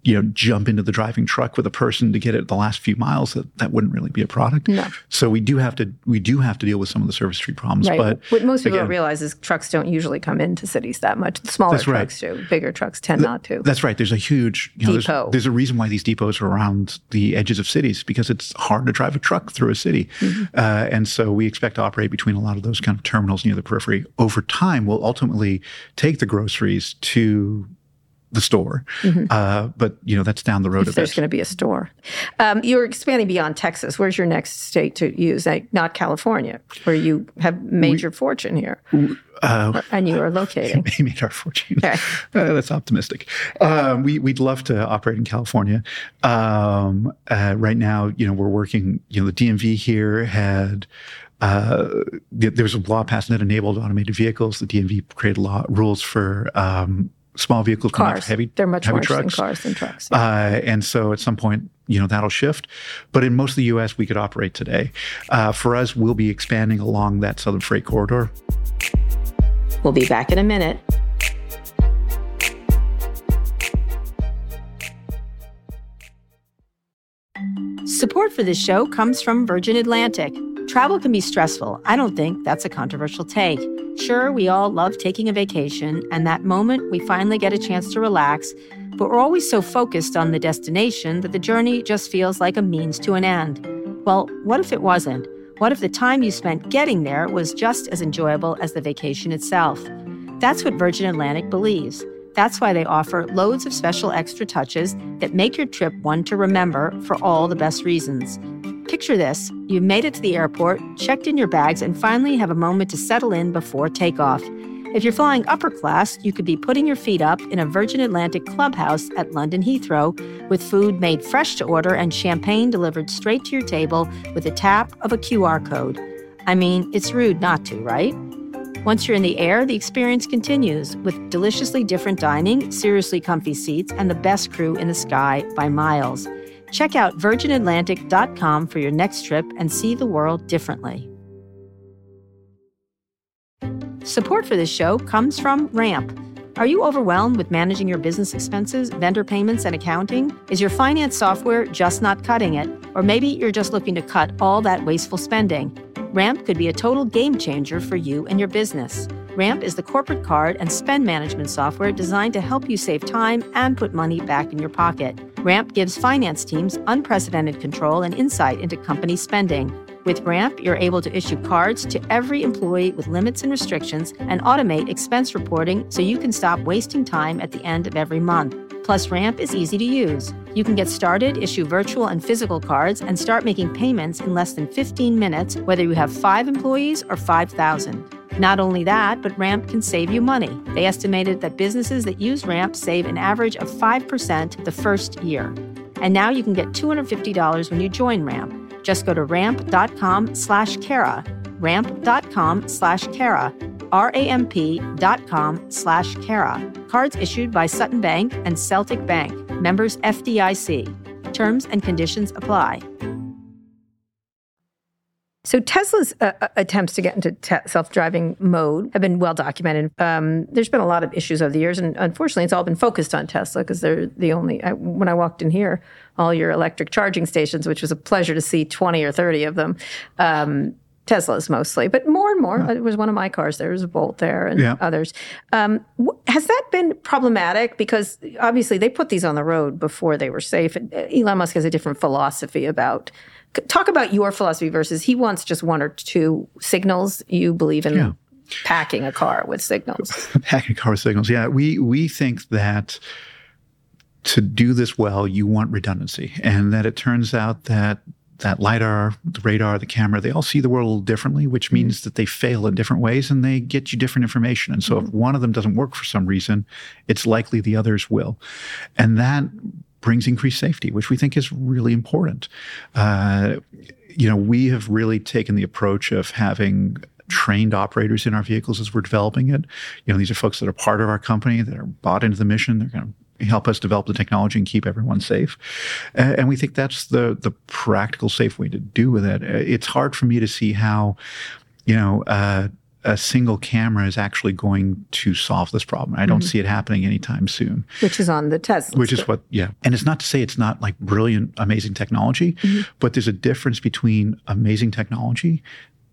you know, jump into the driving truck with a person to get it the last few miles, that, that wouldn't really be a product. No. So we do have to we do have to deal with some of the service street problems. Right. But what most people again, don't realize is trucks don't usually come into cities that much. The smaller That's right. trucks do. Bigger trucks tend not to. That's right. There's a huge you know, depot. There's, there's a reason why these depots are around the edges of cities, because it's hard to drive a truck through a city. Mm-hmm. Uh, and so we expect to operate between a lot of those kind of terminals near the periphery. Over time, we'll ultimately take the groceries to the store. Mm-hmm. Uh, but, you know, that's down the road if a there's bit. going to be a store. Um, you're expanding beyond Texas. Where's your next state to use? Like, not California, where you have made we, your fortune here. Uh, and you are locating. We made our fortune. Okay. Uh, that's optimistic. Um, we, we'd love to operate in California. Um, uh, right now, you know, we're working, you know, the D M V here had Uh, there was a law passed that enabled automated vehicles. The D M V created law rules for um, small vehicles, cars. heavy, They're much heavy more trucks. interesting cars than trucks. Yeah. Uh, and so at some point, you know, that'll shift. But in most of the U S, we could operate today. Uh, for us, we'll be expanding along that southern freight corridor. We'll be back in a minute. Support for this show comes from Virgin Atlantic. Travel can be stressful. I don't think that's a controversial take. Sure, we all love taking a vacation, and that moment we finally get a chance to relax, but we're always so focused on the destination that the journey just feels like a means to an end. Well, what if it wasn't? What if the time you spent getting there was just as enjoyable as the vacation itself? That's what Virgin Atlantic believes. That's why they offer loads of special extra touches that make your trip one to remember for all the best reasons. Picture this. You've made it to the airport, checked in your bags, and finally have a moment to settle in before takeoff. If you're flying upper class, you could be putting your feet up in a Virgin Atlantic clubhouse at London Heathrow with food made fresh to order and champagne delivered straight to your table with a tap of a Q R code. I mean, it's rude not to, right? Once you're in the air, the experience continues with deliciously different dining, seriously comfy seats, and the best crew in the sky by miles. Check out virgin atlantic dot com for your next trip and see the world differently. Support for this show comes from Ramp. Are you overwhelmed with managing your business expenses, vendor payments, and accounting? Is your finance software just not cutting it? Or maybe you're just looking to cut all that wasteful spending. Ramp could be a total game changer for you and your business. Ramp is the corporate card and spend management software designed to help you save time and put money back in your pocket. Ramp gives finance teams unprecedented control and insight into company spending. With Ramp, you're able to issue cards to every employee with limits and restrictions and automate expense reporting so you can stop wasting time at the end of every month. Plus, Ramp is easy to use. You can get started, issue virtual and physical cards, and start making payments in less than fifteen minutes, whether you have five employees or five thousand. Not only that, but Ramp can save you money. They estimated that businesses that use Ramp save an average of five percent the first year. And now you can get two hundred fifty dollars when you join Ramp. Just go to ramp.com slash Kara, ramp.com slash Kara, R-A-M-P dot com slash Kara. Cards issued by Sutton Bank and Celtic Bank. Members F D I C. Terms and conditions apply. So Tesla's uh, attempts to get into te- self-driving mode have been well documented. Um, there's been a lot of issues over the years, and unfortunately, it's all been focused on Tesla because they're the only. I, when I walked in here, all your electric charging stations, which was a pleasure to see, twenty or thirty of them. Um, Teslas mostly, but more and more. Yeah. It was one of my cars. There was a Bolt there, and yeah. others. Um, wh- has that been problematic? Because obviously, they put these on the road before they were safe. And Elon Musk has a different philosophy about. Talk about your philosophy versus he wants just one or two signals. You believe in yeah. packing a car with signals. Packing a car with signals. Yeah, we we think that to do this well, you want redundancy, and that it turns out that that LiDAR, the radar, the camera, they all see the world a little differently, which means mm-hmm. that they fail in different ways and they get you different information. And so mm-hmm. if one of them doesn't work for some reason, it's likely the others will. And that brings increased safety, which we think is really important. Uh, you know, we have really taken the approach of having trained operators in our vehicles as we're developing it. You know, these are folks that are part of our company, that are bought into the mission. They're going to help us develop the technology and keep everyone safe. Uh, and we think that's the the practical, safe way to do with it. It's hard for me to see how, you know, uh, a single camera is actually going to solve this problem. I don't mm-hmm. see it happening anytime soon. Which is on the Tesla. Which is what, yeah. And it's not to say it's not like brilliant, amazing technology, mm-hmm. but there's a difference between amazing technology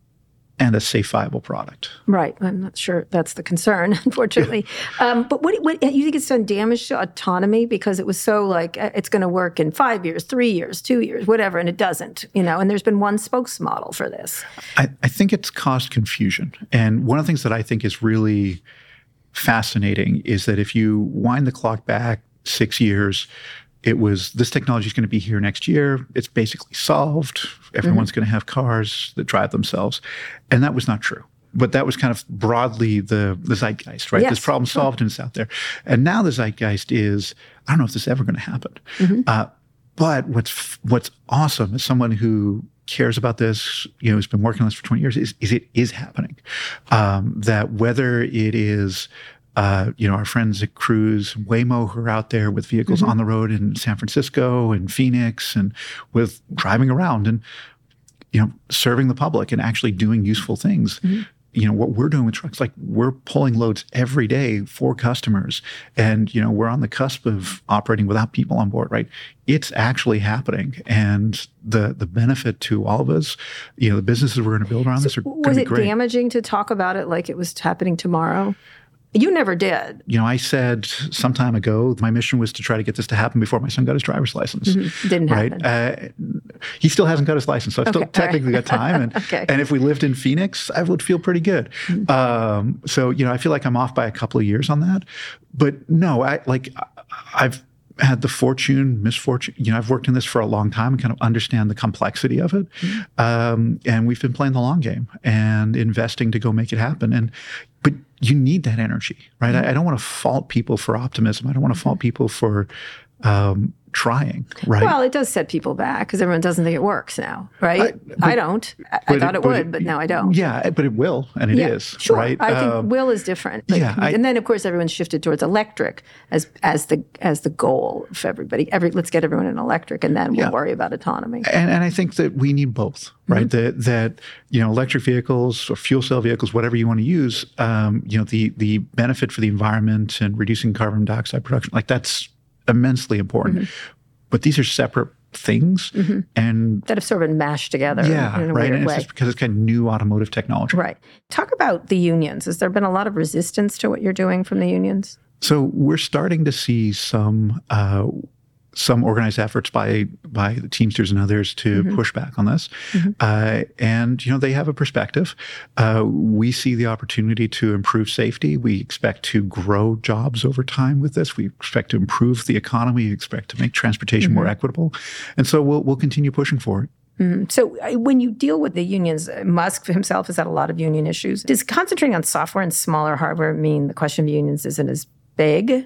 and a safe, viable product. Right. I'm not sure that's the concern, unfortunately. Yeah. Um, but what, what you think it's done damage to autonomy because it was so like it's going to work in five years, three years, two years, whatever, and it doesn't, you know, and there's been one spokesmodel for this. I, I think it's caused confusion. And one of the things that I think is really fascinating is that if you wind the clock back six years, it was this technology is going to be here next year. It's basically solved. Everyone's mm-hmm. going to have cars that drive themselves. And that was not true. But that was kind of broadly the, the zeitgeist, right? Yes. This problem solved and it's out there. And now the zeitgeist is, I don't know if this is ever going to happen. Mm-hmm. Uh, but what's what's awesome as someone who cares about this, you know, has been working on this for twenty years, is, is it is happening. Um, that whether it is Uh, you know, our friends at Cruise, Waymo, who are out there with vehicles mm-hmm. on the road in San Francisco and Phoenix and with driving around and, you know, serving the public and actually doing useful things. Mm-hmm. You know, what we're doing with trucks, like we're pulling loads every day for customers. And, you know, we're on the cusp of operating without people on board, right? It's actually happening. And the the benefit to all of us, you know, the businesses we're going to build around so this are going to be great. Was it damaging to talk about it like it was happening tomorrow? You never did. You know, I said some time ago, my mission was to try to get this to happen before my son got his driver's license. Mm-hmm. Didn't right? happen. Uh, he still hasn't got his license, so I've okay. still technically right. got time. And, okay. and if we lived in Phoenix, I would feel pretty good. Mm-hmm. Um, so, you know, I feel like I'm off by a couple of years on that. But no, I like I've had the fortune, misfortune, you know, I've worked in this for a long time and kind of understand the complexity of it. Mm-hmm. Um, and we've been playing the long game and investing to go make it happen. And, but you need that energy, right? Mm-hmm. I, I don't want to fault people for optimism. I don't want to fault people for, um, trying, right? Well, it does set people back because everyone doesn't think it works now, right? I, but, I don't. I, I thought it, it would, it, but now I don't. Yeah, but it will, and it yeah, is, sure. right? I think um, will is different. Like, yeah, I, and then of course everyone's shifted towards electric as as the as the goal for everybody. Every let's get everyone in electric, and then we'll yeah. worry about autonomy. And, and I think that we need both, right? Mm-hmm. That that you know, electric vehicles or fuel cell vehicles, whatever you want to use, um, you know, the the benefit for the environment and reducing carbon dioxide production, like that's immensely important. Mm-hmm. But these are separate things, mm-hmm. and that have sort of been mashed together. Yeah, in a right. weird And way. it's just because it's kind of new automotive technology. Right. Talk about the unions. Has there been a lot of resistance to what you're doing from the unions? So we're starting to see some uh, some organized efforts by by the Teamsters and others to mm-hmm. push back on this. Mm-hmm. Uh, and, you know, they have a perspective. Uh, we see the opportunity to improve safety. We expect to grow jobs over time with this. We expect to improve the economy. We expect to make transportation mm-hmm. more equitable. And so we'll we'll continue pushing for it. Mm-hmm. So uh, when you deal with the unions, uh, Musk himself has had a lot of union issues. Does concentrating on software and smaller hardware mean the question of unions isn't as big?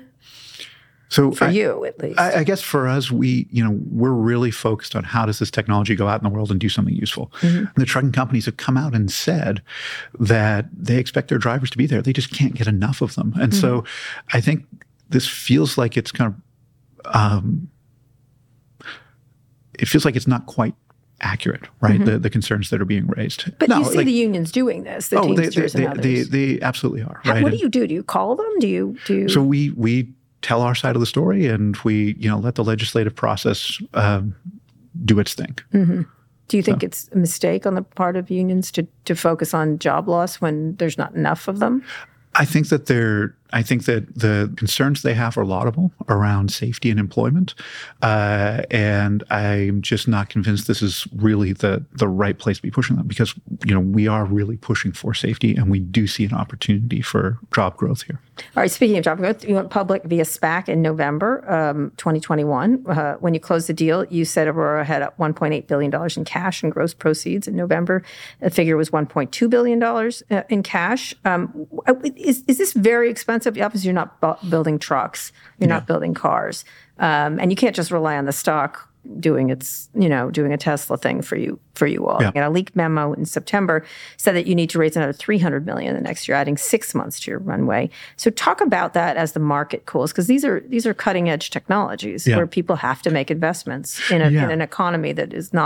So for I, you, at least. I, I guess for us, we, you know, we're really focused on how does this technology go out in the world and do something useful. Mm-hmm. And the trucking companies have come out and said that they expect their drivers to be there. They just can't get enough of them. And mm-hmm. so I think this feels like it's kind of, um, it feels like it's not quite accurate, right? Mm-hmm. The the concerns that are being raised. But no, you see like, the unions doing this, the oh, Teamsters they, they, and they, others. They, they absolutely are, How, right? What do and, you do? Do you call them? Do you do? You... So we we tell our side of the story, and we, you know, let the legislative process um, do its thing. Mm-hmm. Do you think so. It's a mistake on the part of unions to, to focus on job loss when there's not enough of them? I think that they're. I think that the concerns they have are laudable around safety and employment, uh, and I'm just not convinced this is really the the right place to be pushing them, because, you know, we are really pushing for safety, and we do see an opportunity for job growth here. All right. Speaking of job growth, you went public via SPAC in November um, twenty twenty-one. Uh, when you closed the deal, you said Aurora had one point eight billion dollars in cash and gross proceeds. In November, the figure was one point two billion dollars uh, in cash. Um, is is this very expensive? Obviously, you're not bu- building trucks. You're yeah. not building cars. Um, and you can't just rely on the stock doing its, you know, doing a Tesla thing for you for you all. Yeah. And a leaked memo in September said that you need to raise another three hundred million dollars the next year, adding six months to your runway. So talk about that as the market cools, because these are these are cutting edge technologies yeah. where people have to make investments in, a, yeah. in an economy that is not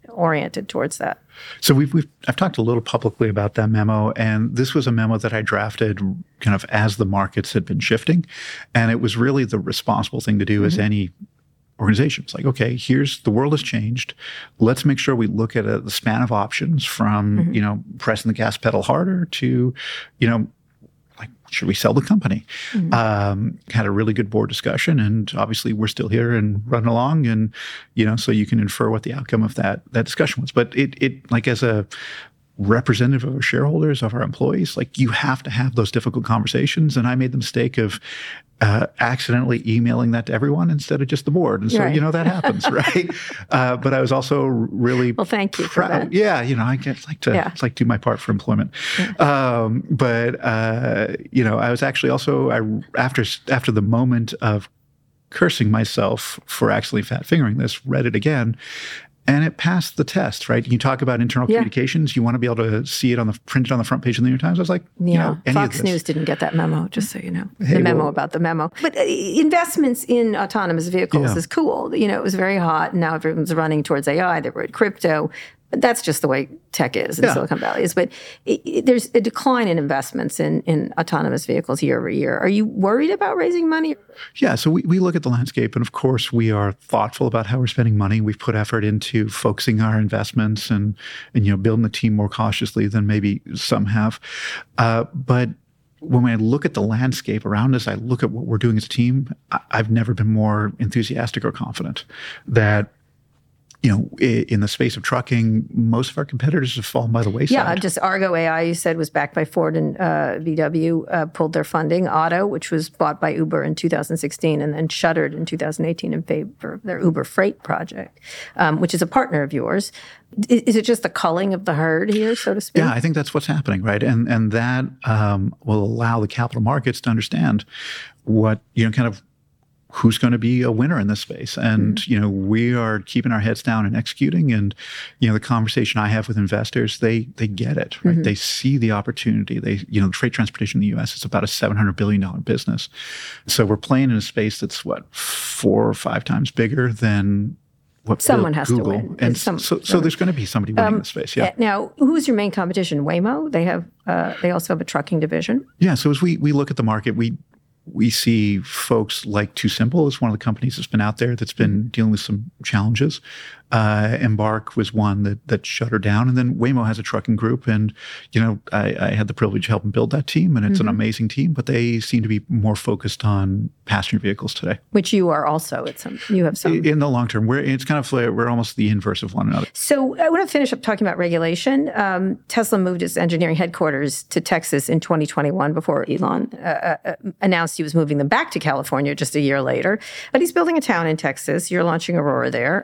oriented towards that. So we've, we've I've talked a little publicly about that memo, and this was a memo that I drafted kind of as the markets had been shifting, and it was really the responsible thing to do mm-hmm. as any organization. It's like, okay, here's the world has changed. Let's make sure we look at a, the span of options from mm-hmm. you know pressing the gas pedal harder to you know. Like, should we sell the company? Mm-hmm. Um, had a really good board discussion, and obviously we're still here and running along, and you know, so you can infer what the outcome of that that discussion was. But it it like as a representative of our shareholders, of our employees, like you have to have those difficult conversations. And I made the mistake of uh, accidentally emailing that to everyone instead of just the board. And so, right. you know, that happens, right? Uh, but I was also really well, thank you proud. For that. Yeah, you know, I get like to yeah. like do my part for employment. Yeah. Um, but uh, you know, I was actually also I after after the moment of cursing myself for accidentally fat fingering this, read it again. And it passed the test, right? You talk about internal yeah. communications. You want to be able to see it on the printed on the front page of the New York Times. I was like, yeah, you know, any Fox of this. News didn't get that memo, just so you know. Hey, the memo well, about the memo. But uh, investments in autonomous vehicles yeah. is cool. You know, it was very hot, and now everyone's running towards A I. They were at crypto. But that's just the way tech is in yeah. Silicon Valley. Is but it, it, there's a decline in investments in, in autonomous vehicles year over year. Are you worried about raising money? Yeah, so we, we look at the landscape, and of course we are thoughtful about how we're spending money. We've put effort into focusing our investments and and you know building the team more cautiously than maybe some have. Uh, but when I look at the landscape around us, I look at what we're doing as a team. I, I've never been more enthusiastic or confident that. You know, in the space of trucking, most of our competitors have fallen by the wayside. Yeah, just Argo A I, you said, was backed by Ford and uh, V W, uh, pulled their funding. Otto, which was bought by Uber in two thousand sixteen and then shuttered in two thousand eighteen in favor of their Uber Freight project, um, which is a partner of yours. Is, is it just the culling of the herd here, so to speak? Yeah, I think that's what's happening, right? And and that um, will allow the capital markets to understand what, you know, kind of who's going to be a winner in this space. And, mm-hmm. you know, we are keeping our heads down and executing. And, you know, the conversation I have with investors, they they get it, right? Mm-hmm. They see the opportunity. They, you know, freight transportation in the U S is about a seven hundred billion dollars business. So we're playing in a space that's, what, four or five times bigger than what Someone has Google. to win. And some, so, so there's going to be somebody winning um, in the space, yeah. Now, who's your main competition? Waymo? They have. Uh, they also have a trucking division? Yeah, so as we we look at the market, we We see folks like TuSimple is one of the companies that's been out there that's been dealing with some challenges. Uh, Embark was one that that shuttered down, and then Waymo has a trucking group. And you know, I, I had the privilege of helping build that team, and it's mm-hmm. an amazing team. But they seem to be more focused on passenger vehicles today, which you are also. It's some you have some in the long term. We're it's kind of like, we're almost the inverse of one another. So I want to finish up talking about regulation. Um, Tesla moved its engineering headquarters to Texas in twenty twenty-one before Elon uh, uh, announced he was moving them back to California just a year later. But he's building a town in Texas. You're launching Aurora there.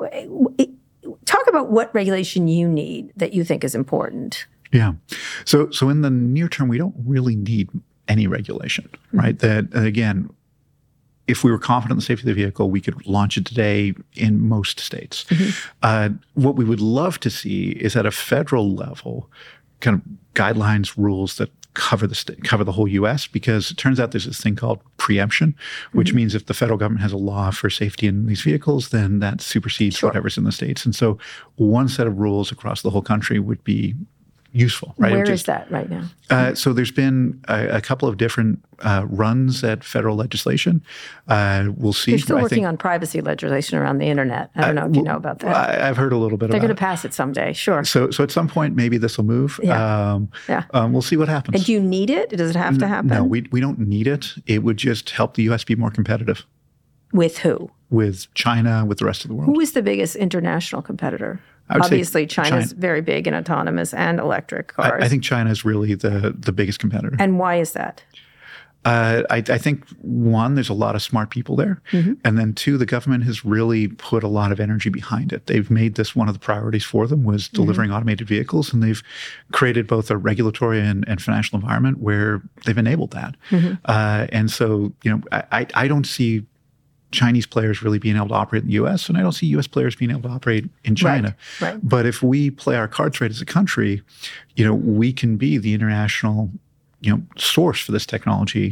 Talk about what regulation you need that you think is important. Yeah. So so in the near term, we don't really need any regulation, mm-hmm. right? That, again, if we were confident in the safety of the vehicle, we could launch it today in most states. Mm-hmm. Uh, what we would love to see is at a federal level, kind of guidelines, rules that cover the state, cover the whole U S, because it turns out there's this thing called preemption, which mm-hmm. means if the federal government has a law for safety in these vehicles, then that supersedes sure. whatever's in the states. And so one set of rules across the whole country would be useful, right? Where just, is that right now? Uh, so there's been a, a couple of different uh, runs at federal legislation. Uh, we'll see. You're still I working think, on privacy legislation around the internet. I don't know uh, if you know about that. I, I've heard a little bit They're about it. They're going to pass it someday, sure. So so at some point, maybe this will move. Yeah. Um, yeah. Um, we'll see what happens. And do you need it? Does it have to happen? No, we, we don't need it. It would just help the U S be more competitive. With who? With China, with the rest of the world. Who is the biggest international competitor? I would Obviously, say China's China. very big in autonomous and electric cars. I, I think China is really the, the biggest competitor. And why is that? Uh, I, I think, one, there's a lot of smart people there. Mm-hmm. And then two, the government has really put a lot of energy behind it. They've made this one of the priorities for them was delivering mm-hmm. automated vehicles. And they've created both a regulatory and, and financial environment where they've enabled that. Mm-hmm. Uh, and so, you know, I, I don't see Chinese players really being able to operate in the U S, and I don't see U S players being able to operate in China. Right, right. But if we play our cards right as a country, you know, we can be the international, you know, source for this technology.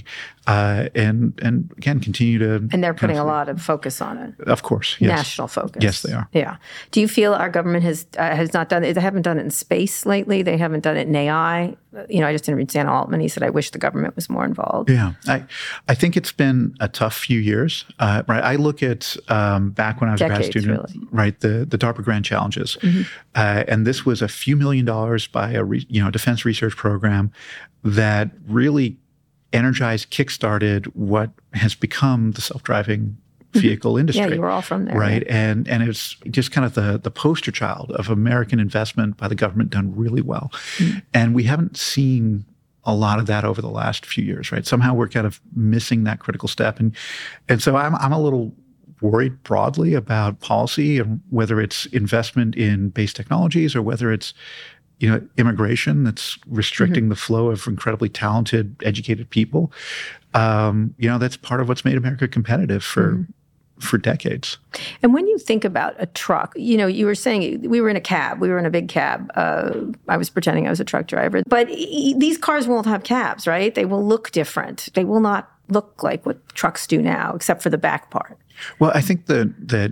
uh, and and again continue to. And they're putting a lot of focus on it. Of course, yes. National focus. Yes, they are. Yeah. Do you feel our government has uh, has not done it? They haven't done it in space lately. They haven't done it in A I. You know, I just interviewed Sam Altman. He said, "I wish the government was more involved." Yeah, I, I think it's been a tough few years. Uh, right, I look at um, back when I was Decades, a grad student, really. right, the the DARPA Grand Challenges, mm-hmm. uh, and this was a few million dollars by a re, you know defense research program that really energized, kickstarted what has become the self-driving vehicle mm-hmm. industry. Yeah, you were all from there, right? Yeah. And and it's just kind of the the poster child of American investment by the government done really well, mm-hmm. and we haven't seen a lot of that over the last few years, right? Somehow we're kind of missing that critical step, and and so I'm I'm a little worried broadly about policy and whether it's investment in base technologies or whether it's you know, immigration that's restricting mm-hmm. the flow of incredibly talented, educated people. Um, you know, that's part of what's made America competitive for mm-hmm. for decades. And when you think about a truck, you know, you were saying we were in a cab, we were in a big cab. Uh, I was pretending I was a truck driver. But e- these cars won't have cabs, right? They will look different. They will not look like what trucks do now, except for the back part. Well, I think that that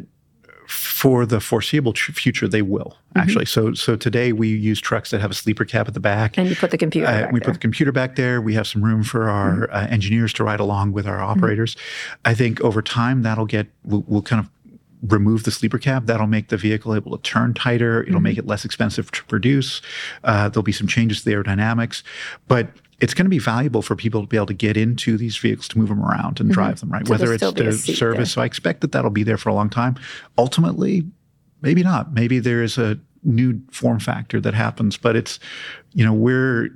for the foreseeable tr- future, they will actually. Mm-hmm. So, so today we use trucks that have a sleeper cab at the back, and you put the computer. Uh, back we there. put the computer back there. We have some room for our mm-hmm. uh, engineers to ride along with our operators. Mm-hmm. I think over time that'll get we'll, we'll kind of remove the sleeper cab. That'll make the vehicle able to turn tighter. It'll mm-hmm. make it less expensive to produce. Uh, there'll be some changes to the aerodynamics, but it's going to be valuable for people to be able to get into these vehicles, to move them around and mm-hmm. drive them, right? So Whether it's to service. There. So I expect that that'll be there for a long time. Ultimately, maybe not. Maybe there is a new form factor that happens, but it's, you know, we're,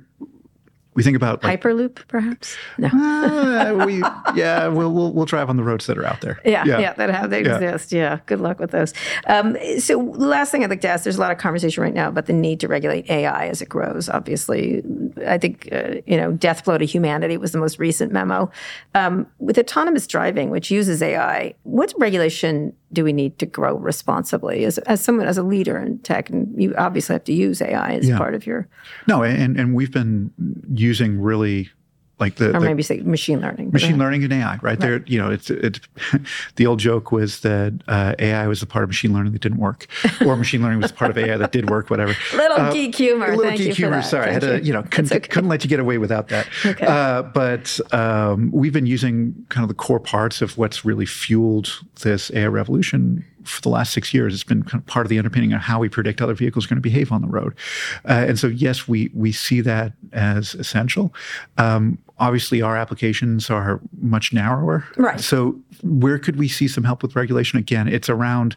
we think about like, Hyperloop, perhaps? No. uh, we, yeah, we'll, we'll we'll drive on the roads that are out there. Yeah, yeah, yeah that have they yeah. exist. Yeah, good luck with those. Um, so the last thing I'd like to ask, there's a lot of conversation right now about the need to regulate A I as it grows, obviously. I think, uh, you know, death blow to humanity was the most recent memo. Um, with autonomous driving, which uses A I, what regulation do we need to grow responsibly as as someone, as a leader in tech? And you obviously have to use A I as yeah. part of your... No, and, and we've been using really like the... Or the maybe say machine learning. Machine learning and A I, right? right. There, you know, it's it's the old joke was that uh, A I was the part of machine learning that didn't work, or machine learning was the part of A I that did work, whatever. Little uh, geek humor. Little Thank geek you humor. For that. Sorry, Thank I had to, you know, couldn't, okay. couldn't let you get away without that. Okay. Uh, but um, we've been using kind of the core parts of what's really fueled this A I revolution for the last six years. It's been kind of part of the underpinning of how we predict other vehicles are going to behave on the road. Uh, and so, yes, we we see that as essential. Um, obviously, our applications are much narrower. Right. So where could we see some help with regulation? Again, it's around,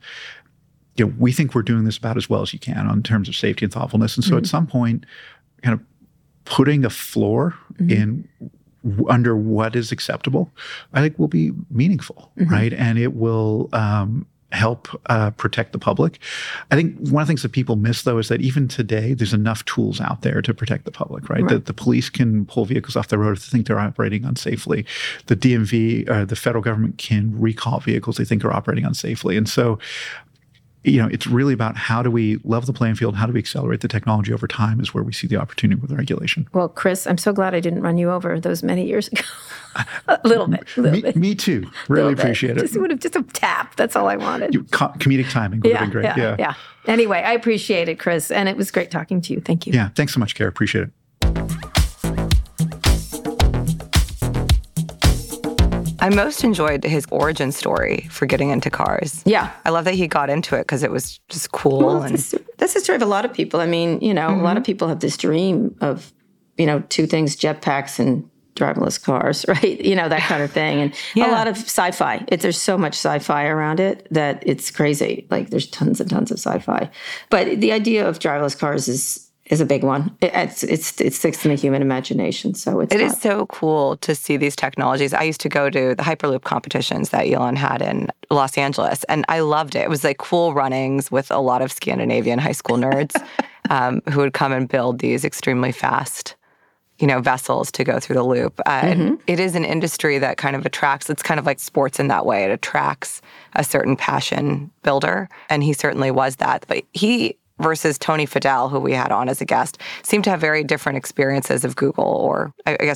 you know, we think we're doing this about as well as you can on terms of safety and thoughtfulness. And so mm-hmm. at some point, kind of putting a floor mm-hmm. in under what is acceptable, I think will be meaningful, mm-hmm. right? And it will um, help uh, protect the public. I think one of the things that people miss, though, is that even today, there's enough tools out there to protect the public, right? right. That the police can pull vehicles off the road if they think they're operating unsafely. The D M V, uh, the federal government can recall vehicles they think are operating unsafely. And so, you know, it's really about how do we level the playing field, how do we accelerate the technology over time is where we see the opportunity with regulation. Well, Chris, I'm so glad I didn't run you over those many years ago. a little bit, a little me, bit. Me too. Really appreciate bit. it. Just, would have, just a tap. That's all I wanted. You, co- comedic timing would yeah, have been great. Yeah, yeah, yeah. Anyway, I appreciate it, Chris, and it was great talking to you. Thank you. Yeah, thanks so much, Kara. Appreciate it. I most enjoyed his origin story for getting into cars. Yeah. I love that he got into it because it was just cool. Well, and that's, that's the story of a lot of people. I mean, you know, mm-hmm. a lot of people have this dream of, you know, two things, jetpacks and driverless cars, right? You know, that kind of thing. And yeah. a lot of sci-fi. It, there's so much sci-fi around it that it's crazy. Like there's tons and tons of sci-fi. But the idea of driverless cars is is a big one. It, it's, it's, it sticks in the human imagination. So it's It not. is so cool to see these technologies. I used to go to the Hyperloop competitions that Elon had in Los Angeles, and I loved it. It was like cool runnings with a lot of Scandinavian high school nerds um, who would come and build these extremely fast, you know, vessels to go through the loop. Uh, mm-hmm. and it is an industry that kind of attracts, it's kind of like sports in that way. It attracts a certain passion builder, and he certainly was that. But he... versus Tony Fadell, who we had on as a guest, seem to have very different experiences of Google, or I guess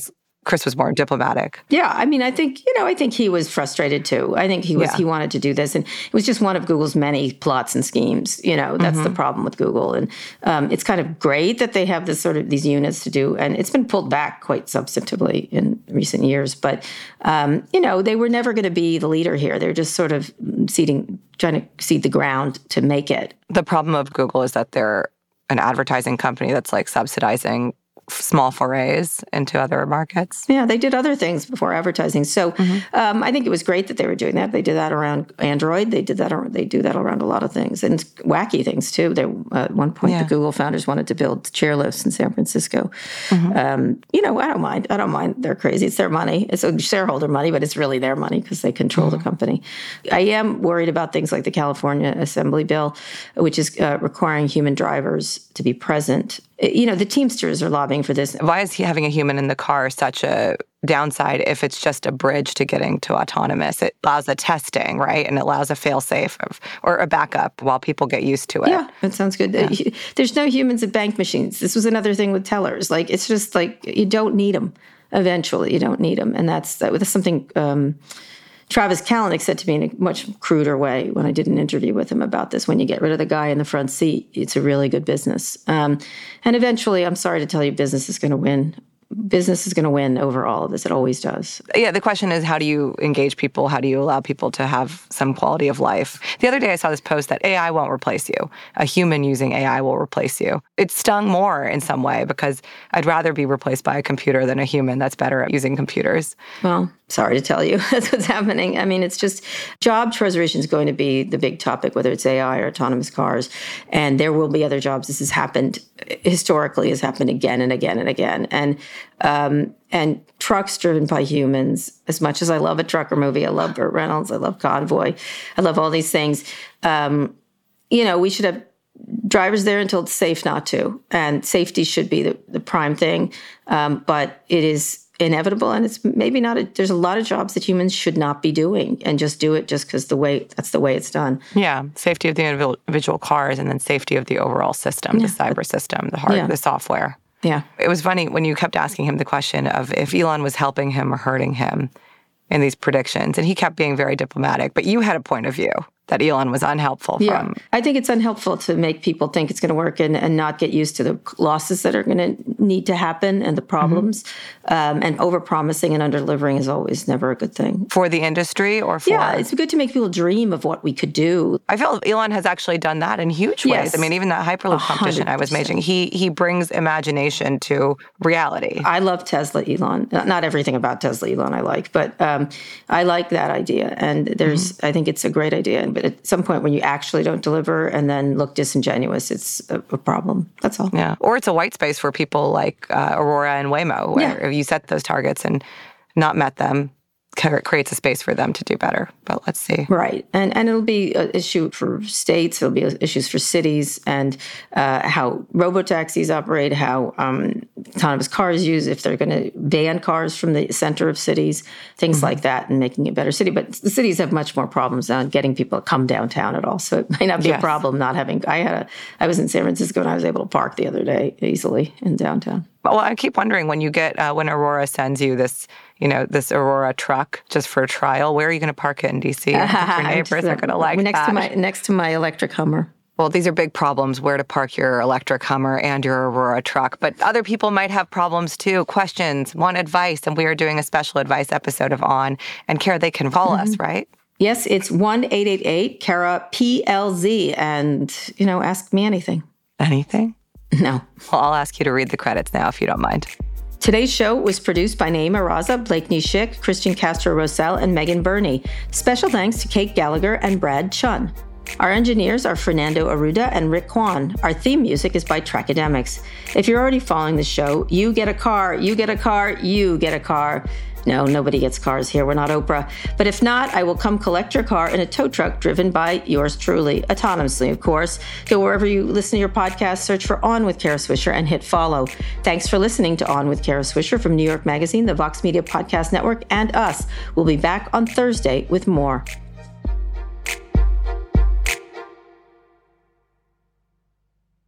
Chris was more diplomatic. Yeah, I mean, I think, you know, I think he was frustrated too. I think he was, yeah. he wanted to do this. And it was just one of Google's many plots and schemes. You know, that's mm-hmm. the problem with Google. And um, it's kind of great that they have this sort of these units to do. And it's been pulled back quite substantively in recent years. But, um, you know, they were never going to be the leader here. They're just sort of seeding, trying to seed the ground to make it. The problem of Google is that they're an advertising company that's like subsidizing small forays into other markets. Yeah, they did other things before advertising. So mm-hmm. um, I think it was great that they were doing that. They did that around Android. They did that. They do that around a lot of things and wacky things too. They, uh, at one point, yeah. the Google founders wanted to build chairlifts in San Francisco. Mm-hmm. Um, you know, I don't mind. I don't mind. They're crazy. It's their money. It's a shareholder money, but it's really their money because they control mm-hmm. the company. I am worried about things like the California Assembly bill, which is uh, requiring human drivers to be present. You know, the Teamsters are lobbying for this. Why is he having a human in the car such a downside if it's just a bridge to getting to autonomous? It allows the testing, right? And it allows a fail-safe or a backup while people get used to it. Yeah, that sounds good. Yeah. There's no humans at bank machines. This was another thing with tellers. Like, it's just like, you don't need them. Eventually, you don't need them. And that's, that's something... Um, Travis Kalanick said to me in a much cruder way when I did an interview with him about this. When you get rid of the guy in the front seat, it's a really good business. Um, and eventually, I'm sorry to tell you, business is going to win. Business is going to win over all of this. It always does. Yeah, the question is, how do you engage people? How do you allow people to have some quality of life? The other day, I saw this post that A I won't replace you. A human using A I will replace you. It stung more in some way because I'd rather be replaced by a computer than a human that's better at using computers. Well, sorry to tell you, that's what's happening. I mean, it's just job preservation is going to be the big topic, whether it's A I or autonomous cars. And there will be other jobs. This has happened historically, has happened again and again and again. And um, and trucks driven by humans, as much as I love a trucker movie, I love Burt Reynolds, I love Convoy, I love all these things. Um, you know, we should have drivers there until it's safe not to. And safety should be the, the prime thing. Um, but it is inevitable, and it's maybe not. A, there's a lot of jobs that humans should not be doing, and just do it just because the way that's the way it's done. Yeah, safety of the individual cars, and then safety of the overall system, yeah. the cyber system, the hard, yeah. the software. Yeah, it was funny when you kept asking him the question of if Elon was helping him or hurting him in these predictions, and he kept being very diplomatic. But you had a point of view that Elon was unhelpful yeah. from. I think it's unhelpful to make people think it's going to work and, and not get used to the losses that are going to need to happen and the problems. Mm-hmm. Um, and overpromising and underdelivering is always never a good thing. For the industry or for... Yeah, it's good to make people dream of what we could do. I feel Elon has actually done that in huge ways. Yes. I mean, even that Hyperloop competition I was making, he he brings imagination to reality. I love Tesla Elon. Not everything about Tesla Elon I like, but um, I like that idea. And there's, mm-hmm. I think it's a great idea. But at some point when you actually don't deliver and then look disingenuous, it's a, a problem. That's all. Yeah. Or it's a white space for people like uh, Aurora and Waymo, where yeah. if you set those targets and not met them, it creates a space for them to do better. But let's see. Right. And and it'll be an issue for states. It'll be issues for cities and uh, how robotaxis operate, how um, autonomous cars use, if they're going to ban cars from the center of cities, things mm-hmm. like that, and making it a better city. But the cities have much more problems on getting people to come downtown at all. So it might not be yes. a problem not having. I had a, I was in San Francisco and I was able to park the other day easily in downtown. Well, I keep wondering when you get, uh, when Aurora sends you this, you know, this Aurora truck just for a trial, where are you going to park it in D C? Your neighbors are going to like next that. To my, next to my electric Hummer. Well, these are big problems, where to park your electric Hummer and your Aurora truck. But other people might have problems too, questions, want advice. And we are doing a special advice episode of On. And Kara, they can call mm-hmm. us, right? Yes, it's one eight eight eight Kara P L Z. And, you know, ask me anything. Anything? No. Well, I'll ask you to read the credits now, if you don't mind. Today's show was produced by Naima Raza, Blake Nishik, Christian Castro-Rosell, and Megan Burney. Special thanks to Kate Gallagher and Brad Chun. Our engineers are Fernando Arruda and Rick Kwan. Our theme music is by Trackademics. If you're already following the show, you get a car, you get a car, you get a car. No, nobody gets cars here. We're not Oprah. But if not, I will come collect your car in a tow truck driven by yours truly, autonomously, of course. Go wherever you listen to your podcast, search for On with Kara Swisher, and hit follow. Thanks for listening to On with Kara Swisher from New York Magazine, the Vox Media Podcast Network, and us. We'll be back on Thursday with more.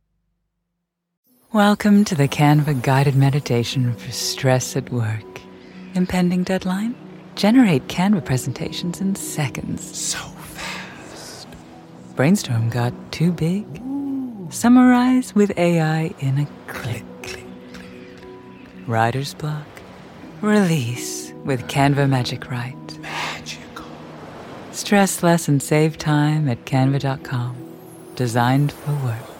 Welcome to the Canva guided meditation for stress at work. Impending deadline? Generate Canva presentations in seconds. So fast. Brainstorm got too big? Ooh. Summarize with A I in a click. click, click. Writer's block? Release with Canva Magic Write. Magical. Stress less and save time at canva dot com. Designed for work.